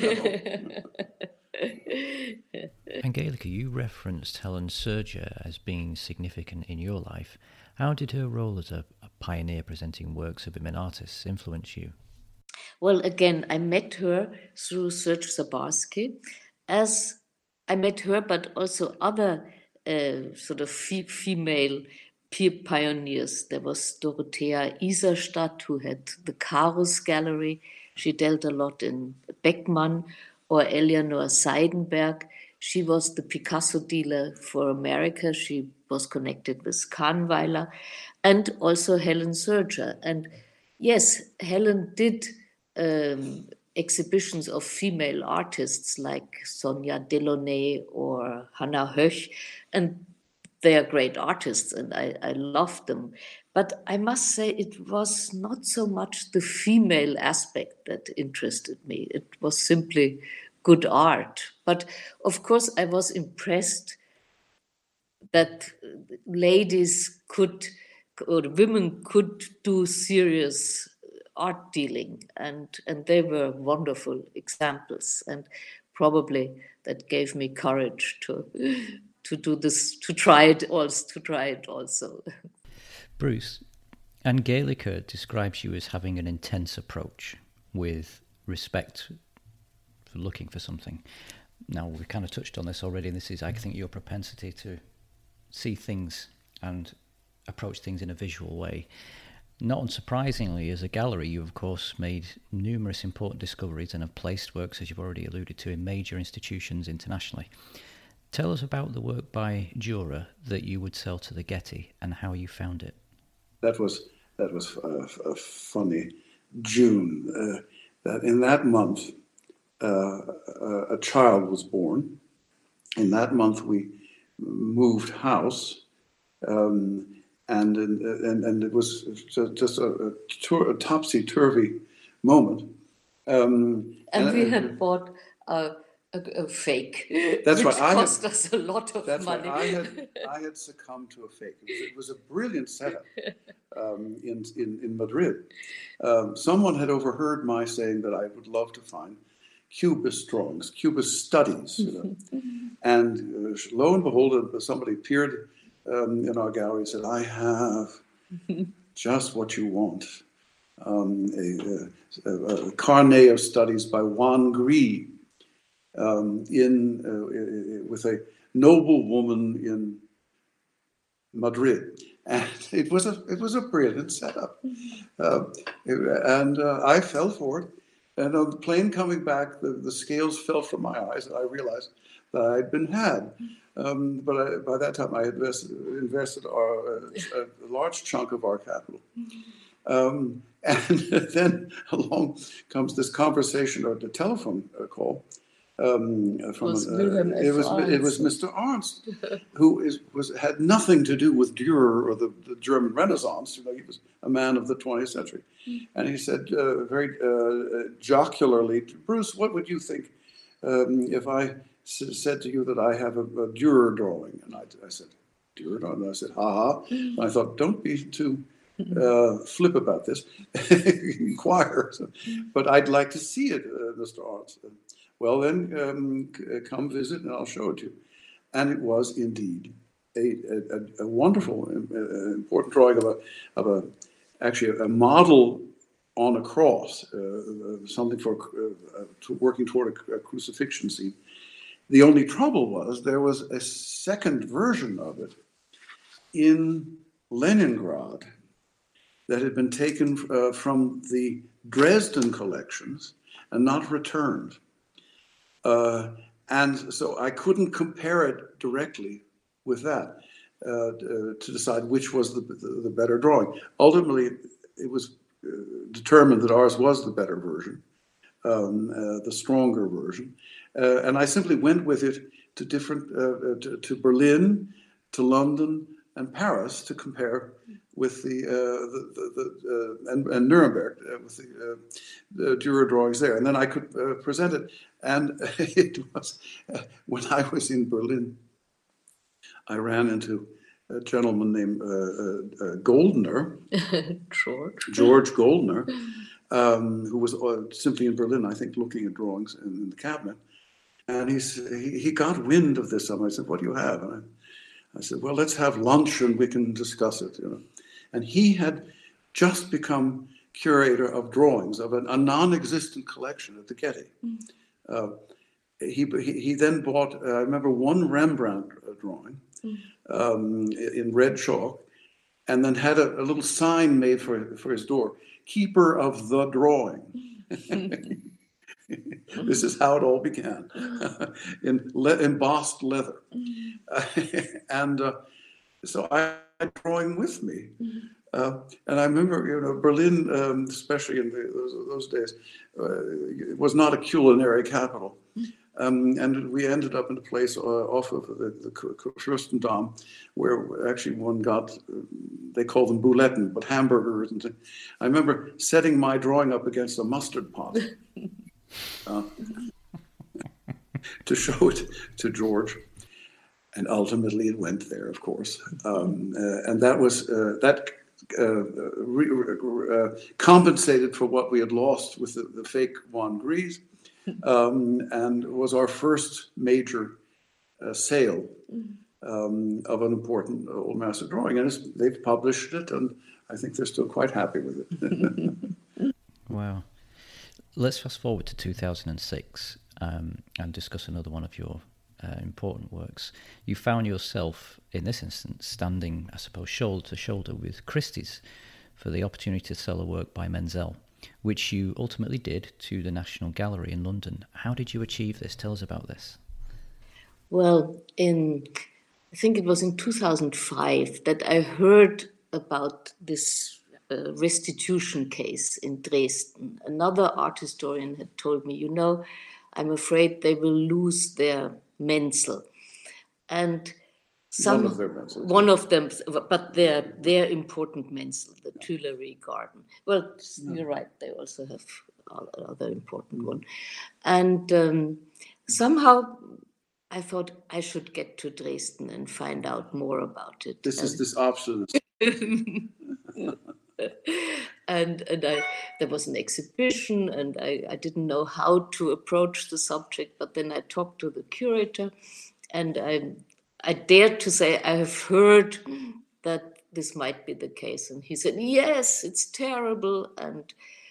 Angelika, you referenced Helen Serger as being significant in your life. How did her role as a pioneer presenting works of women artists influence you? Well, again, I met her through Serge Zabarski. As I met her, but also other sort of female peer pioneers. There was Dorothea Iserstadt, who had the Karus Gallery. She dealt a lot in Beckmann, or Eleanor Seidenberg. She was the Picasso dealer for America. She was connected with Kahnweiler, and also Helen Serger. And yes, Helen did exhibitions of female artists like Sonia Delaunay or Hannah Höch, and they are great artists, and I love them. But I must say it was not so much the female aspect that interested me. It was simply good art. But of course, I was impressed that ladies could, or women could do serious art dealing, and they were wonderful examples, and probably that gave me courage to do this, to try it also. Bruce, Angelika describes you as having an intense approach with respect for looking for something. Now, we've kind of touched on this already, and this is, I think, your propensity to see things and approach things in a visual way. Not unsurprisingly, as a gallery, you, of course, made numerous important discoveries and have placed works, as you've already alluded to, in major institutions internationally. Tell us about the work by Dürer that you would sell to the Getty and how you found it. That was a funny June. That in that month, a child was born. In that month, we moved house. And it was just a topsy-turvy moment. And we had bought a fake, that's which right. cost us a lot of money. Right. I had succumbed to a fake. It was a brilliant setup in Madrid. Someone had overheard my saying that I would love to find Cubist drawings, Cubist studies. And lo and behold, somebody appeared in our gallery and said, I have just what you want. A carnet of studies by Juan Gris with a noble woman in Madrid. And it was a brilliant setup. And I fell for it. And on the plane coming back, the scales fell from my eyes, and I realized that I'd been had. But by that time, I had invested a large chunk of our capital. And then along comes this conversation or the telephone call Was Wilhelm F. It was Mr. Arndt, who had nothing to do with Dürer or the German Renaissance. He was a man of the 20th century, and he said very jocularly, "Bruce, what would you think if I said to you that I have a Dürer drawing?" And I said, "Dürer drawing?" And I said, "Ha ha." And I thought, don't be too flip about this. Inquire. But I'd like to see it, Mr. Arndt. Well, then come visit and I'll show it to you. And it was indeed a wonderful, important drawing of actually a model on a cross, something for working toward a crucifixion scene. The only trouble was there was a second version of it in Leningrad that had been taken from the Dresden collections and not returned. And so I couldn't compare it directly with that to decide which was the better drawing. Ultimately, it was determined that ours was the better version, the stronger version. And I simply went with it to to Berlin, to London, and Paris to compare with and Nuremberg with the Dürer drawings there, and then I could present it. And it was when I was in Berlin, I ran into a gentleman named Goldner, George Goldner, who was simply in Berlin, I think, looking at drawings in the cabinet, and he got wind of this. I said, "What do you have?" And I said, "Well, let's have lunch and we can discuss it." And he had just become curator of drawings of a non-existent collection at the Getty. He then bought, I remember, one Rembrandt drawing in red chalk, and then had a little sign made for his door, "Keeper of the drawing." This is how it all began, in embossed leather. And so I had drawing with me. And I remember, Berlin, especially in those days, it was not a culinary capital. And we ended up in a place off of the Fürstendamm, where actually one got, they call them Buletten, but hamburgers. And I remember setting my drawing up against a mustard pot to show it to George. And ultimately it went there, of course. And that was, compensated for what we had lost with the fake Juan Gris, and was our first major sale of an important old master drawing. And they've published it, and I think they're still quite happy with it. Wow. Let's fast forward to 2006 and discuss another one of your important works. You found yourself, in this instance, standing, I suppose, shoulder to shoulder with Christie's for the opportunity to sell a work by Menzel, which you ultimately did to the National Gallery in London. How did you achieve this? Tell us about this. Well, I think it was in 2005 that I heard about this restitution case in Dresden. Another art historian had told me, I'm afraid they will lose their Menzel. And one of them, but their important Menzel, the Tuileries Garden. Well, you're right, they also have another important one. And somehow I thought I should get to Dresden and find out more about it. This option. And there was an exhibition, and I didn't know how to approach the subject, but then I talked to the curator, and I dared to say, I have heard that this might be the case. And he said, yes, it's terrible, and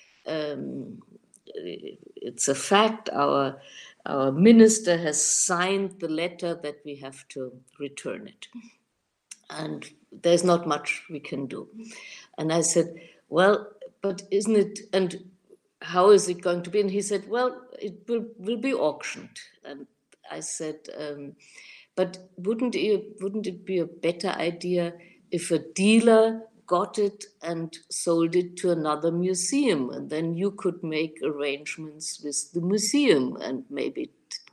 it's a fact. Our minister has signed the letter that we have to return it. And there's not much we can do. And I said, well, but isn't it, and how is it going to be? And he said, well, it will be auctioned. And I said, but wouldn't it be a better idea if a dealer got it and sold it to another museum? And then you could make arrangements with the museum and maybe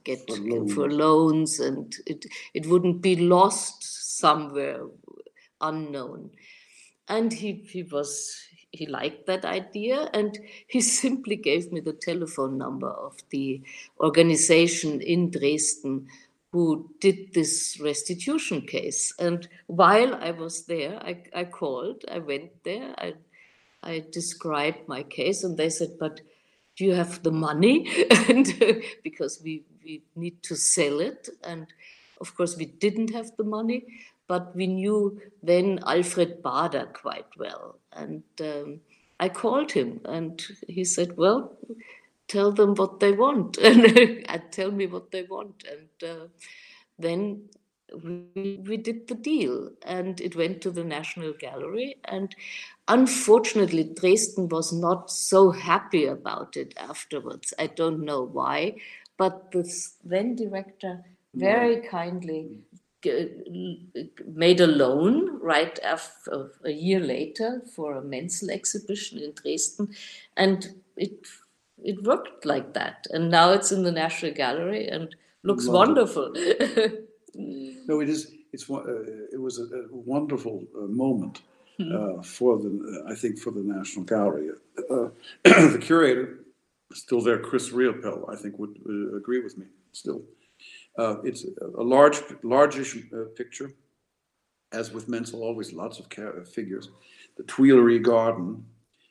get loans. for loans, and it wouldn't be lost somewhere unknown. And he liked that idea, and he simply gave me the telephone number of the organization in Dresden who did this restitution case. And while I was there, I called, I went there, I described my case, and they said, but do you have the money? And because we need to sell it. And of course, we didn't have the money, but we knew then Alfred Bader quite well. And I called him, and he said, well, tell them what they want, and tell me what they want. And then we did the deal, and it went to the National Gallery. And unfortunately, Dresden was not so happy about it afterwards. I don't know why, but the then director very kindly made a loan right after a year later for a Menzel exhibition in Dresden, and it worked like that. And now it's in the National Gallery and looks wonderful. No, it is. It was a wonderful moment for I think for the National Gallery. The curator, still there, Chris Riopel, I think would agree with me. Still, it's a largish picture, as with Menzel, always lots of figures. The Tuileries Garden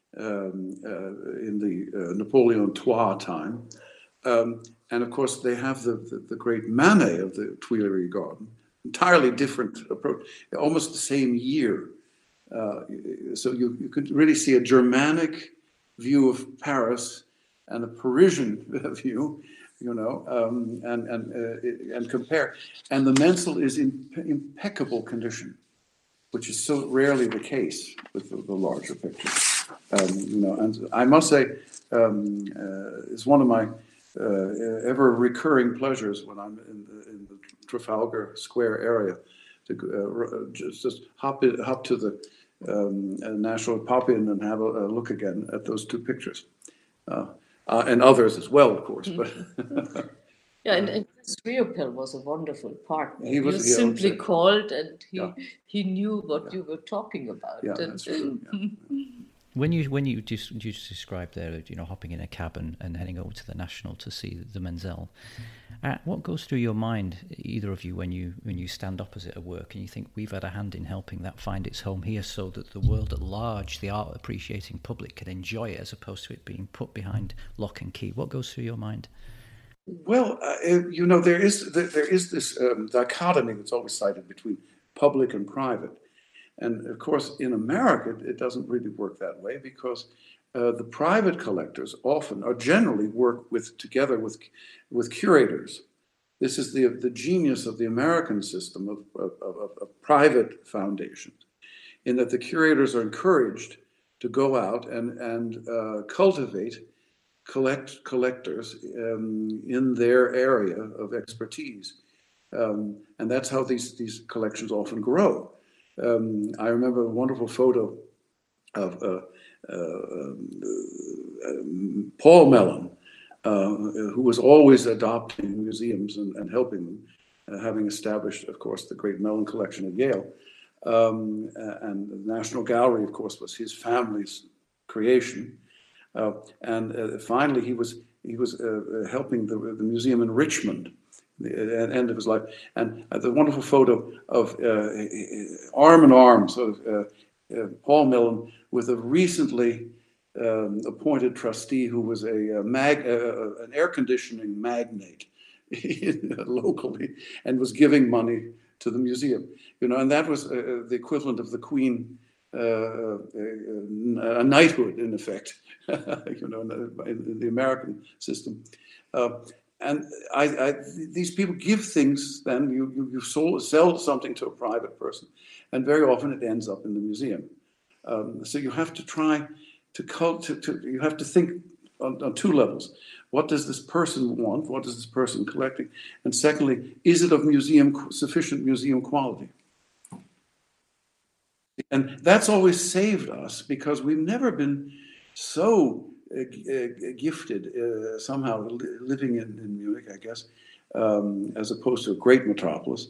in the Napoleon III time. And of course, they have the great Manet of the Tuileries Garden, entirely different approach, almost the same year. So you could really see a Germanic view of Paris and a Parisian view, and compare. And the Menzel is in impeccable condition, which is so rarely the case with the larger pictures. And I must say, it's one of my ever recurring pleasures when I'm in the Trafalgar Square area to just hop to the National, pop in and have a look again at those two pictures, and others as well, of course. But yeah, and Chris Riopel was a wonderful partner. You simply called, and he knew what you were talking about. Yeah, that's true. Yeah. When you just described there, hopping in a cab and heading over to the National to see the Menzel, what goes through your mind, either of you, when you stand opposite a work and you think we've had a hand in helping that find its home here, so that the world at large, the art appreciating public, can enjoy it as opposed to it being put behind lock and key? What goes through your mind? Well, there is this dichotomy that's always cited between public and private. And of course, in America, it doesn't really work that way, because the private collectors often or generally work together with curators. This is the genius of the American system of private foundations, in that the curators are encouraged to go out and cultivate collectors in their area of expertise. And that's how these collections often grow. I remember a wonderful photo of Paul Mellon, who was always adopting museums and helping them, having established, of course, the great Mellon collection at Yale. And the National Gallery, of course, was his family's creation. And finally, he was helping the museum in Richmond at the end of his life. And the wonderful photo of arm in arm, Paul Mellon with a recently appointed trustee who was an air conditioning magnate locally, and was giving money to the museum. And that was the equivalent of the Queen, a knighthood in effect, in the American system. And these people give things. Then you sell something to a private person, and very often it ends up in the museum. So you have to try you have to think on two levels. What does this person want? What is this person collecting? And secondly, is it of sufficient museum quality? And that's always saved us, because we've never been so gifted, somehow living in Munich, I guess, as opposed to a great metropolis,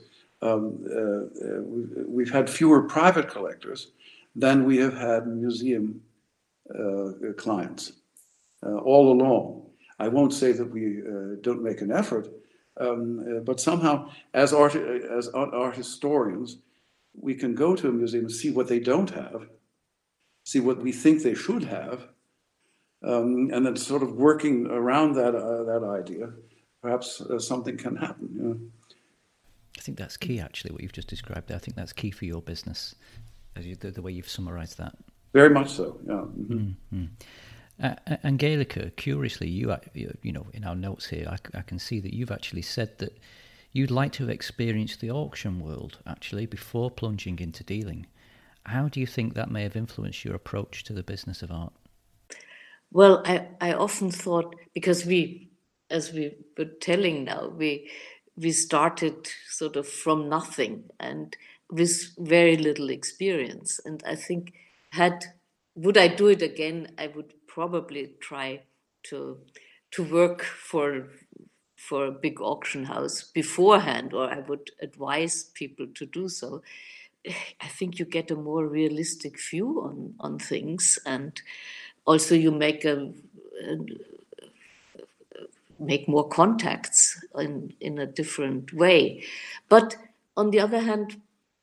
we've had fewer private collectors than we have had museum clients all along. I won't say that we don't make an effort, but somehow, as art historians, we can go to a museum and see what they don't have, see what we think they should have, and then sort of working around that idea, perhaps something can happen. You know? I think that's key, actually, what you've just described there. I think that's key for your business, the way you've summarised that. Very much so, yeah. Mm-hmm. Angelica, curiously, you know, in our notes here, I can see that you've actually said that you'd like to have experienced the auction world, actually, before plunging into dealing. How do you think that may have influenced your approach to the business of art? Well, I often thought, because as we were telling now, we started sort of from nothing and with very little experience. And I think would I do it again, I would probably try to work for a big auction house beforehand, or I would advise people to do so. I think you get a more realistic view on things, and also you make more contacts in a different way. But on the other hand,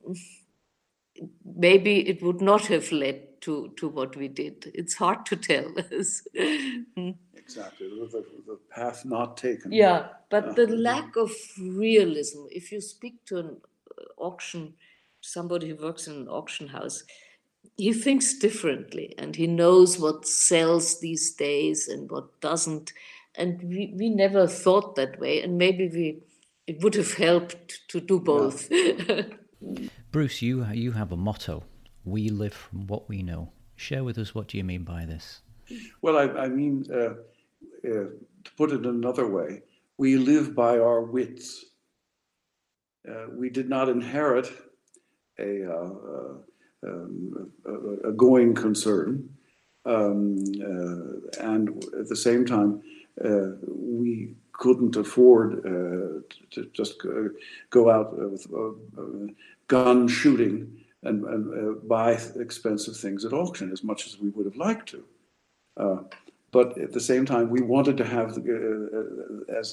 maybe it would not have led to what we did. It's hard to tell. Exactly, the path not taken. Yeah, but the lack of realism, if you speak to an somebody who works in an auction house, he thinks differently and he knows what sells these days and what doesn't. And we never thought that way. And maybe it would have helped to do both. Yeah. Bruce, you have a motto: we live from what we know. Share with us, what do you mean by this? Well, I mean, to put it another way, we live by our wits. We did not inherit a going concern, and at the same time, we couldn't afford to just go out with gun shooting and buy expensive things at auction as much as we would have liked to. But at the same time, we wanted to have as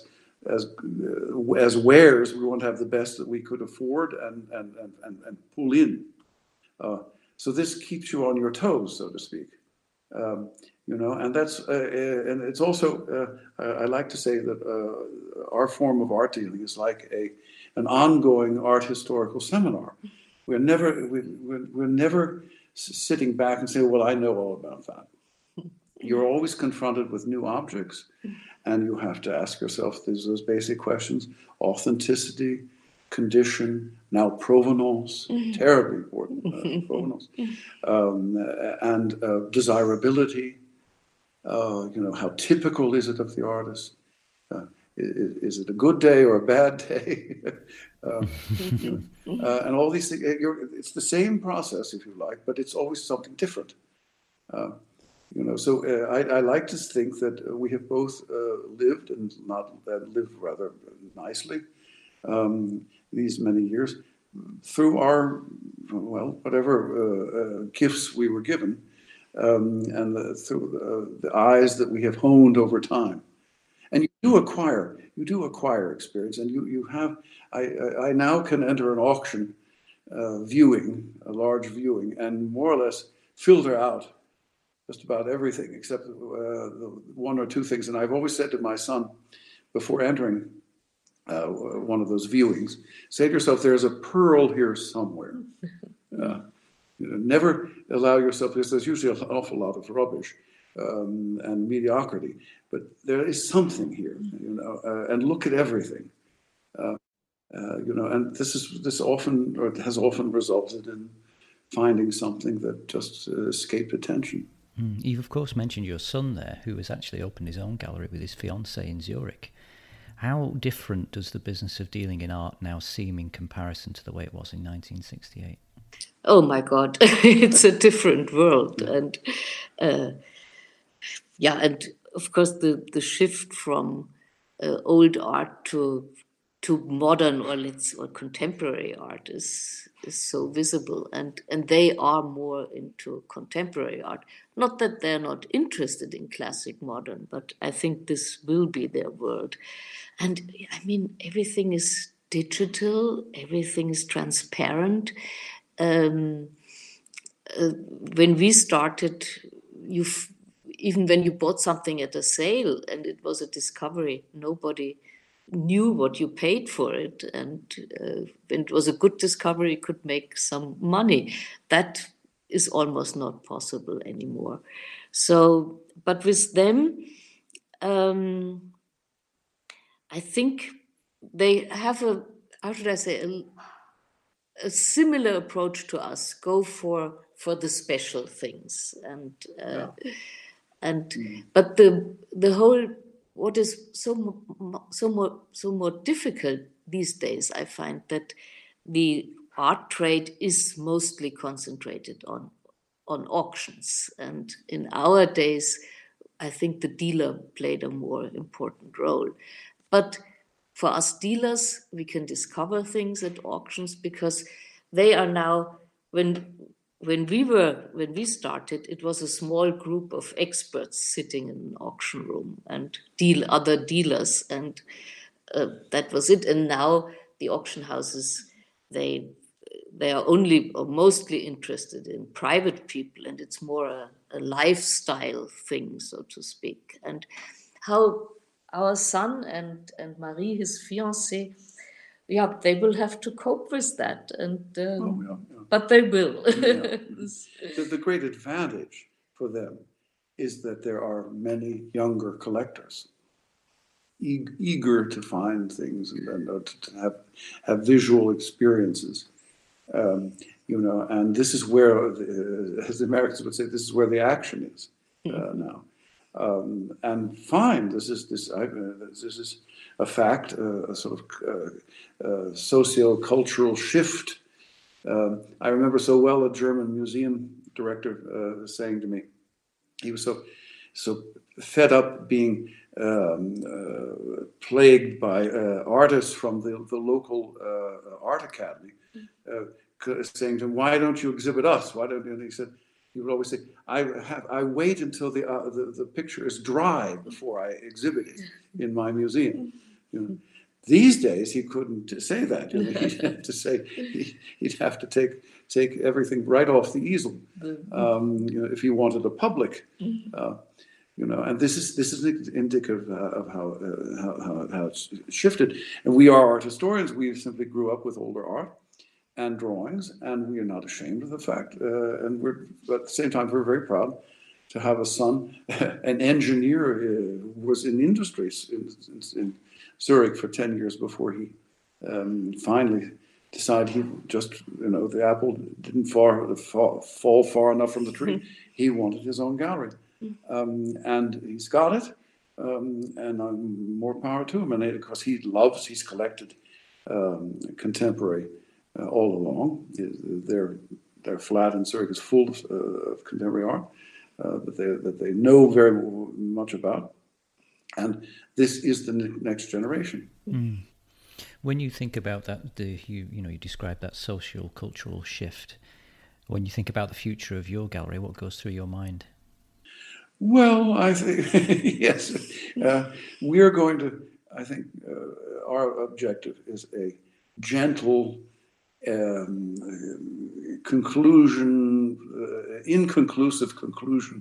wares, we want to have the best that we could afford and pull in. So this keeps you on your toes, so to speak. You know, and that's and it's also I like to say that our form of art dealing is like an ongoing art historical seminar. We're never sitting back and saying, "Well, I know all about that." You're always confronted with new objects, and you have to ask yourself those basic questions: authenticity, condition, now provenance, terribly important, provenance, and desirability. You know, how typical is it of the artist? Is it a good day or a bad day? And all these things. It's the same process, if you like, but it's always something different. You know, so I like to think that we have both lived and lived rather nicely these many years through our, well, whatever gifts we were given, and through the eyes that we have honed over time. And you do acquire experience, and you have. I now can enter an auction viewing, a large viewing, and more or less filter out just about everything except the one or two things. And I've always said to my son before entering one of those viewings, say to yourself, there's a pearl here somewhere. You know, never allow yourself, because there's usually an awful lot of rubbish and mediocrity, but there is something here, you know, and look at everything. You know, and this often, or it has often resulted in finding something that just escaped attention. You've of course mentioned your son there, who has actually opened his own gallery with his fiancée in Zurich. How different does the business of dealing in art now seem in comparison to the way it was in 1968? Oh my God, it's a different world. And and of course the shift from old art to modern or contemporary art is so visible, and they are more into contemporary art. Not that they're not interested in classic modern, but I think this will be their world. And I mean, everything is digital, everything is transparent. When we started, even when you bought something at a sale and it was a discovery, nobody knew what you paid for it, and when it was a good discovery, you could make some money. That is almost not possible anymore. So, but with them, I think they have how should I say, a similar approach to us. Go for the special things, but the whole, what is so more difficult these days, I find that the art trade is mostly concentrated on auctions, and in our days, I think the dealer played a more important role. But for us dealers, we can discover things at auctions because they are now, when we started, it was a small group of experts sitting in an auction room and other dealers, and that was it. And now the auction houses, they are only or mostly interested in private people, and it's more a lifestyle thing, so to speak. And how our son and Marie, his fiancée, they will have to cope with that, and but they will. The great advantage for them is that there are many younger collectors eager to find things and to have visual experiences. And this is where, as the Americans would say, this is where the action is now. And fine, this is a fact, a sort of socio-cultural shift. I remember so well a German museum director saying to me, he was so fed up being plagued by artists from the local art academy, saying to him, "Why don't you exhibit us? Why don't you?" And he would always say, "I wait until the picture is dry before I exhibit it in my museum." These days he couldn't say that. He'd have to say he'd have to take everything right off the easel if he wanted a public. And this is indicative of how it's shifted. And we are art historians. We simply grew up with older art and drawings, and we are not ashamed of the fact. But at the same time, we're very proud to have a son, an engineer who was in industries in Zurich for 10 years before he finally decided he just, the apple didn't fall far enough from the tree. He wanted his own gallery. And he's got it, and more power to him. And because he's collected contemporary all along. Their flat in Zurich is full of contemporary art that they know very much about. And this is the next generation. Mm. When you think about that, you describe that social cultural shift. When you think about the future of your gallery, what goes through your mind? Well, I think, yes, we're going to, I think our objective is a gentle inconclusive conclusion.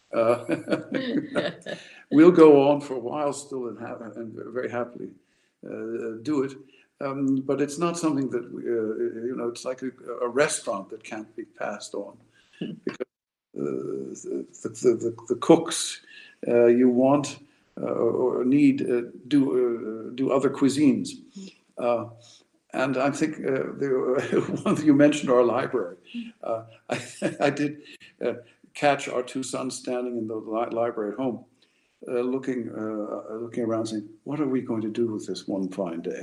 We'll go on for a while still and very happily do it. But it's not something that, it's like a restaurant that can't be passed on. Because the cooks you want or need do other cuisines. And I think the one thing you mentioned, our library. I did catch our two sons standing in the library at home, looking around, saying, "What are we going to do with this one fine day?"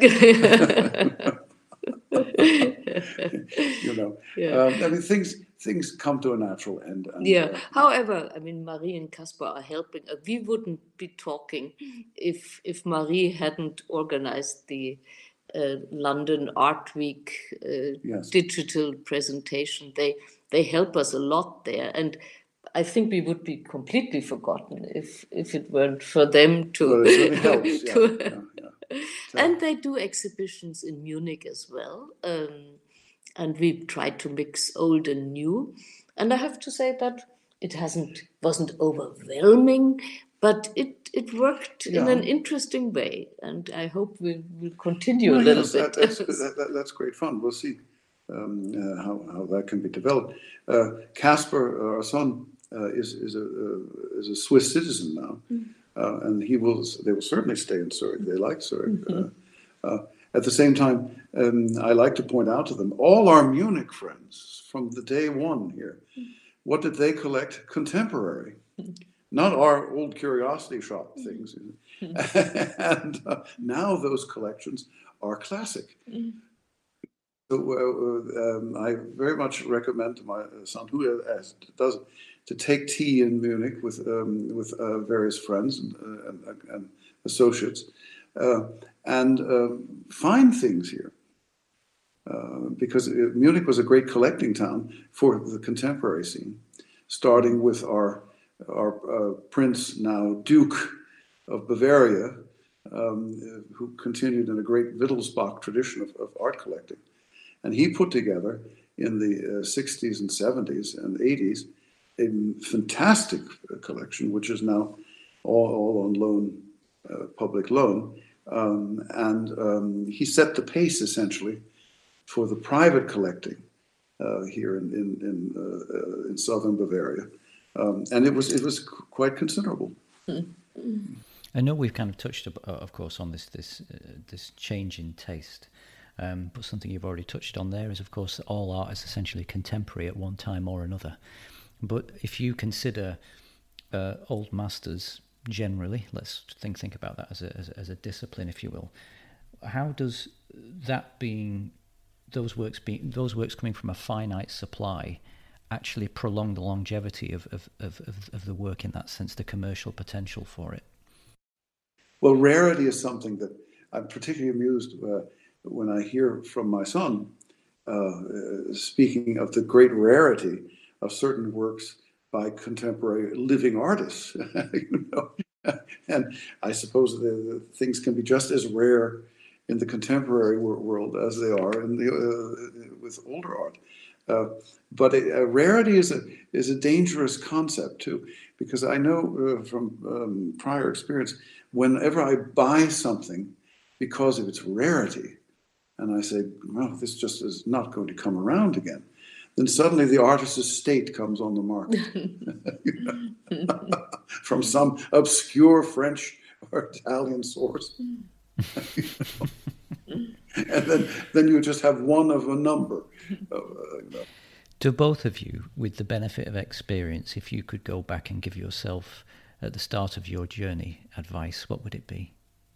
I mean, things come to a natural end. And, However, I mean, Marie and Caspar are helping. We wouldn't be talking if Marie hadn't organized the London Art Week Yes. digital presentation. They help us a lot there, and I think we would be completely forgotten if it weren't for them to. Well, it really helps. to- Yeah. And they do exhibitions in Munich as well, and we tried to mix old and new. And I have to say that it wasn't overwhelming, but it worked in an interesting way, and I hope we will continue a little yes, bit. that's great fun. We'll see how that can be developed. Casper, our son, is a Swiss citizen now, and they will certainly stay in Zurich. They like Zurich. At the same time, I like to point out to them, all our Munich friends from the day one here, what did they collect? Contemporary, not our old curiosity shop things. And now those collections are classic. So I very much recommend to my son, who does, to take tea in Munich with various friends and associates, and find things here. Because Munich was a great collecting town for the contemporary scene, starting with our Prince, now Duke of Bavaria, who continued in a great Wittelsbach tradition of art collecting. And he put together in the 60s and 70s and 80s a fantastic collection, which is now all on loan, public loan. And he set the pace essentially for the private collecting here in southern Bavaria, and it was quite considerable. I know we've kind of touched, of course, on this change in taste, but something you've already touched on there is, of course, all art is essentially contemporary at one time or another. But if you consider old masters generally, let's think about that as a discipline, if you will. How does that those works coming from a finite supply actually prolong the longevity of the work in that sense, the commercial potential for it? Well, rarity is something that I'm particularly amused when I hear from my son speaking of the great rarity of certain works by contemporary living artists. And I suppose the things can be just as rare in the contemporary world as they are in with older art. But rarity is a dangerous concept too, because I know from prior experience, whenever I buy something because of its rarity, and I say, well, this just is not going to come around again, then suddenly the artist's estate comes on the market from some obscure French or Italian source. And then you just have one of a number. To both of you, with the benefit of experience, if you could go back and give yourself at the start of your journey advice, what would it be?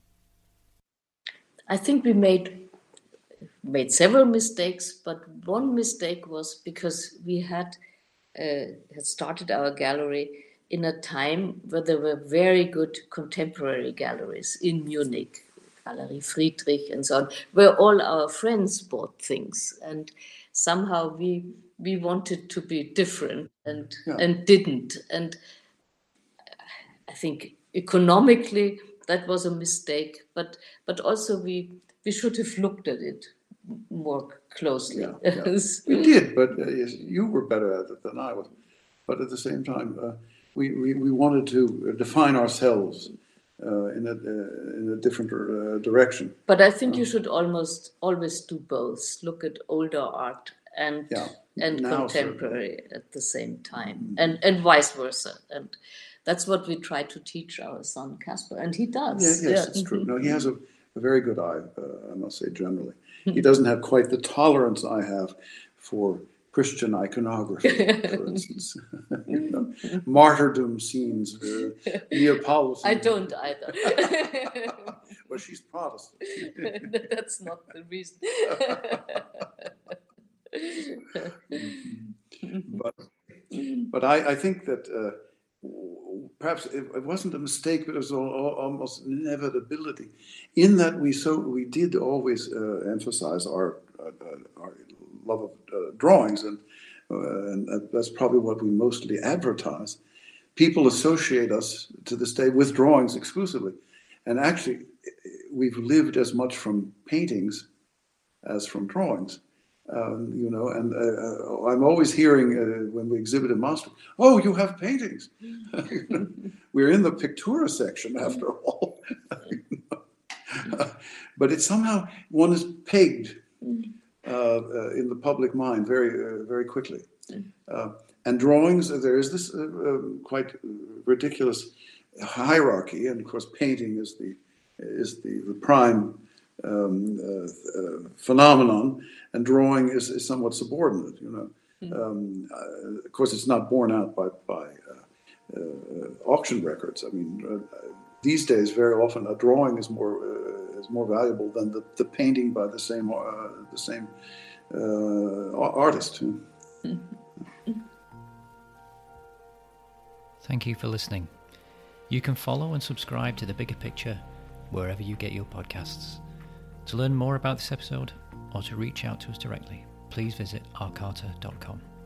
I think we made several mistakes, but one mistake was because we had started our gallery in a time where there were very good contemporary galleries in Munich, Galerie Friedrich and so on, where all our friends bought things, and somehow we wanted to be different and didn't. And I think economically that was a mistake, but also we should have looked at it more closely. We did, but you were better at it than I was. But at the same time, we wanted to define ourselves in a different direction. But I think you should almost always do both. Look at older art and contemporary at the same time, and vice versa. And that's what we try to teach our son Casper, and he does. Yes, it's true. No, he has a very good eye, I must say, generally. He doesn't have quite the tolerance I have for Christian iconography, for instance. Martyrdom scenes, Neapolitan. I don't either. Well, she's Protestant. That's not the reason. But I think that perhaps it wasn't a mistake, but it was almost an inevitability. In that we did always emphasize our love of drawings, and that's probably what we mostly advertise. People associate us to this day with drawings exclusively, and actually, we've lived as much from paintings as from drawings. And I'm always hearing when we exhibit in Maastricht, "Oh, you have paintings." We're in the pictura section after all. But it's somehow one is pegged in the public mind very quickly. And drawings, there is this quite ridiculous hierarchy, and of course, painting is the prime phenomenon, and drawing is somewhat subordinate. Of course, it's not borne out by auction records. I mean, these days, very often, a drawing is more valuable than the painting by the same artist. Thank you for listening. You can follow and subscribe to The Bigger Picture wherever you get your podcasts. To learn more about this episode or to reach out to us directly, please visit arcata.com.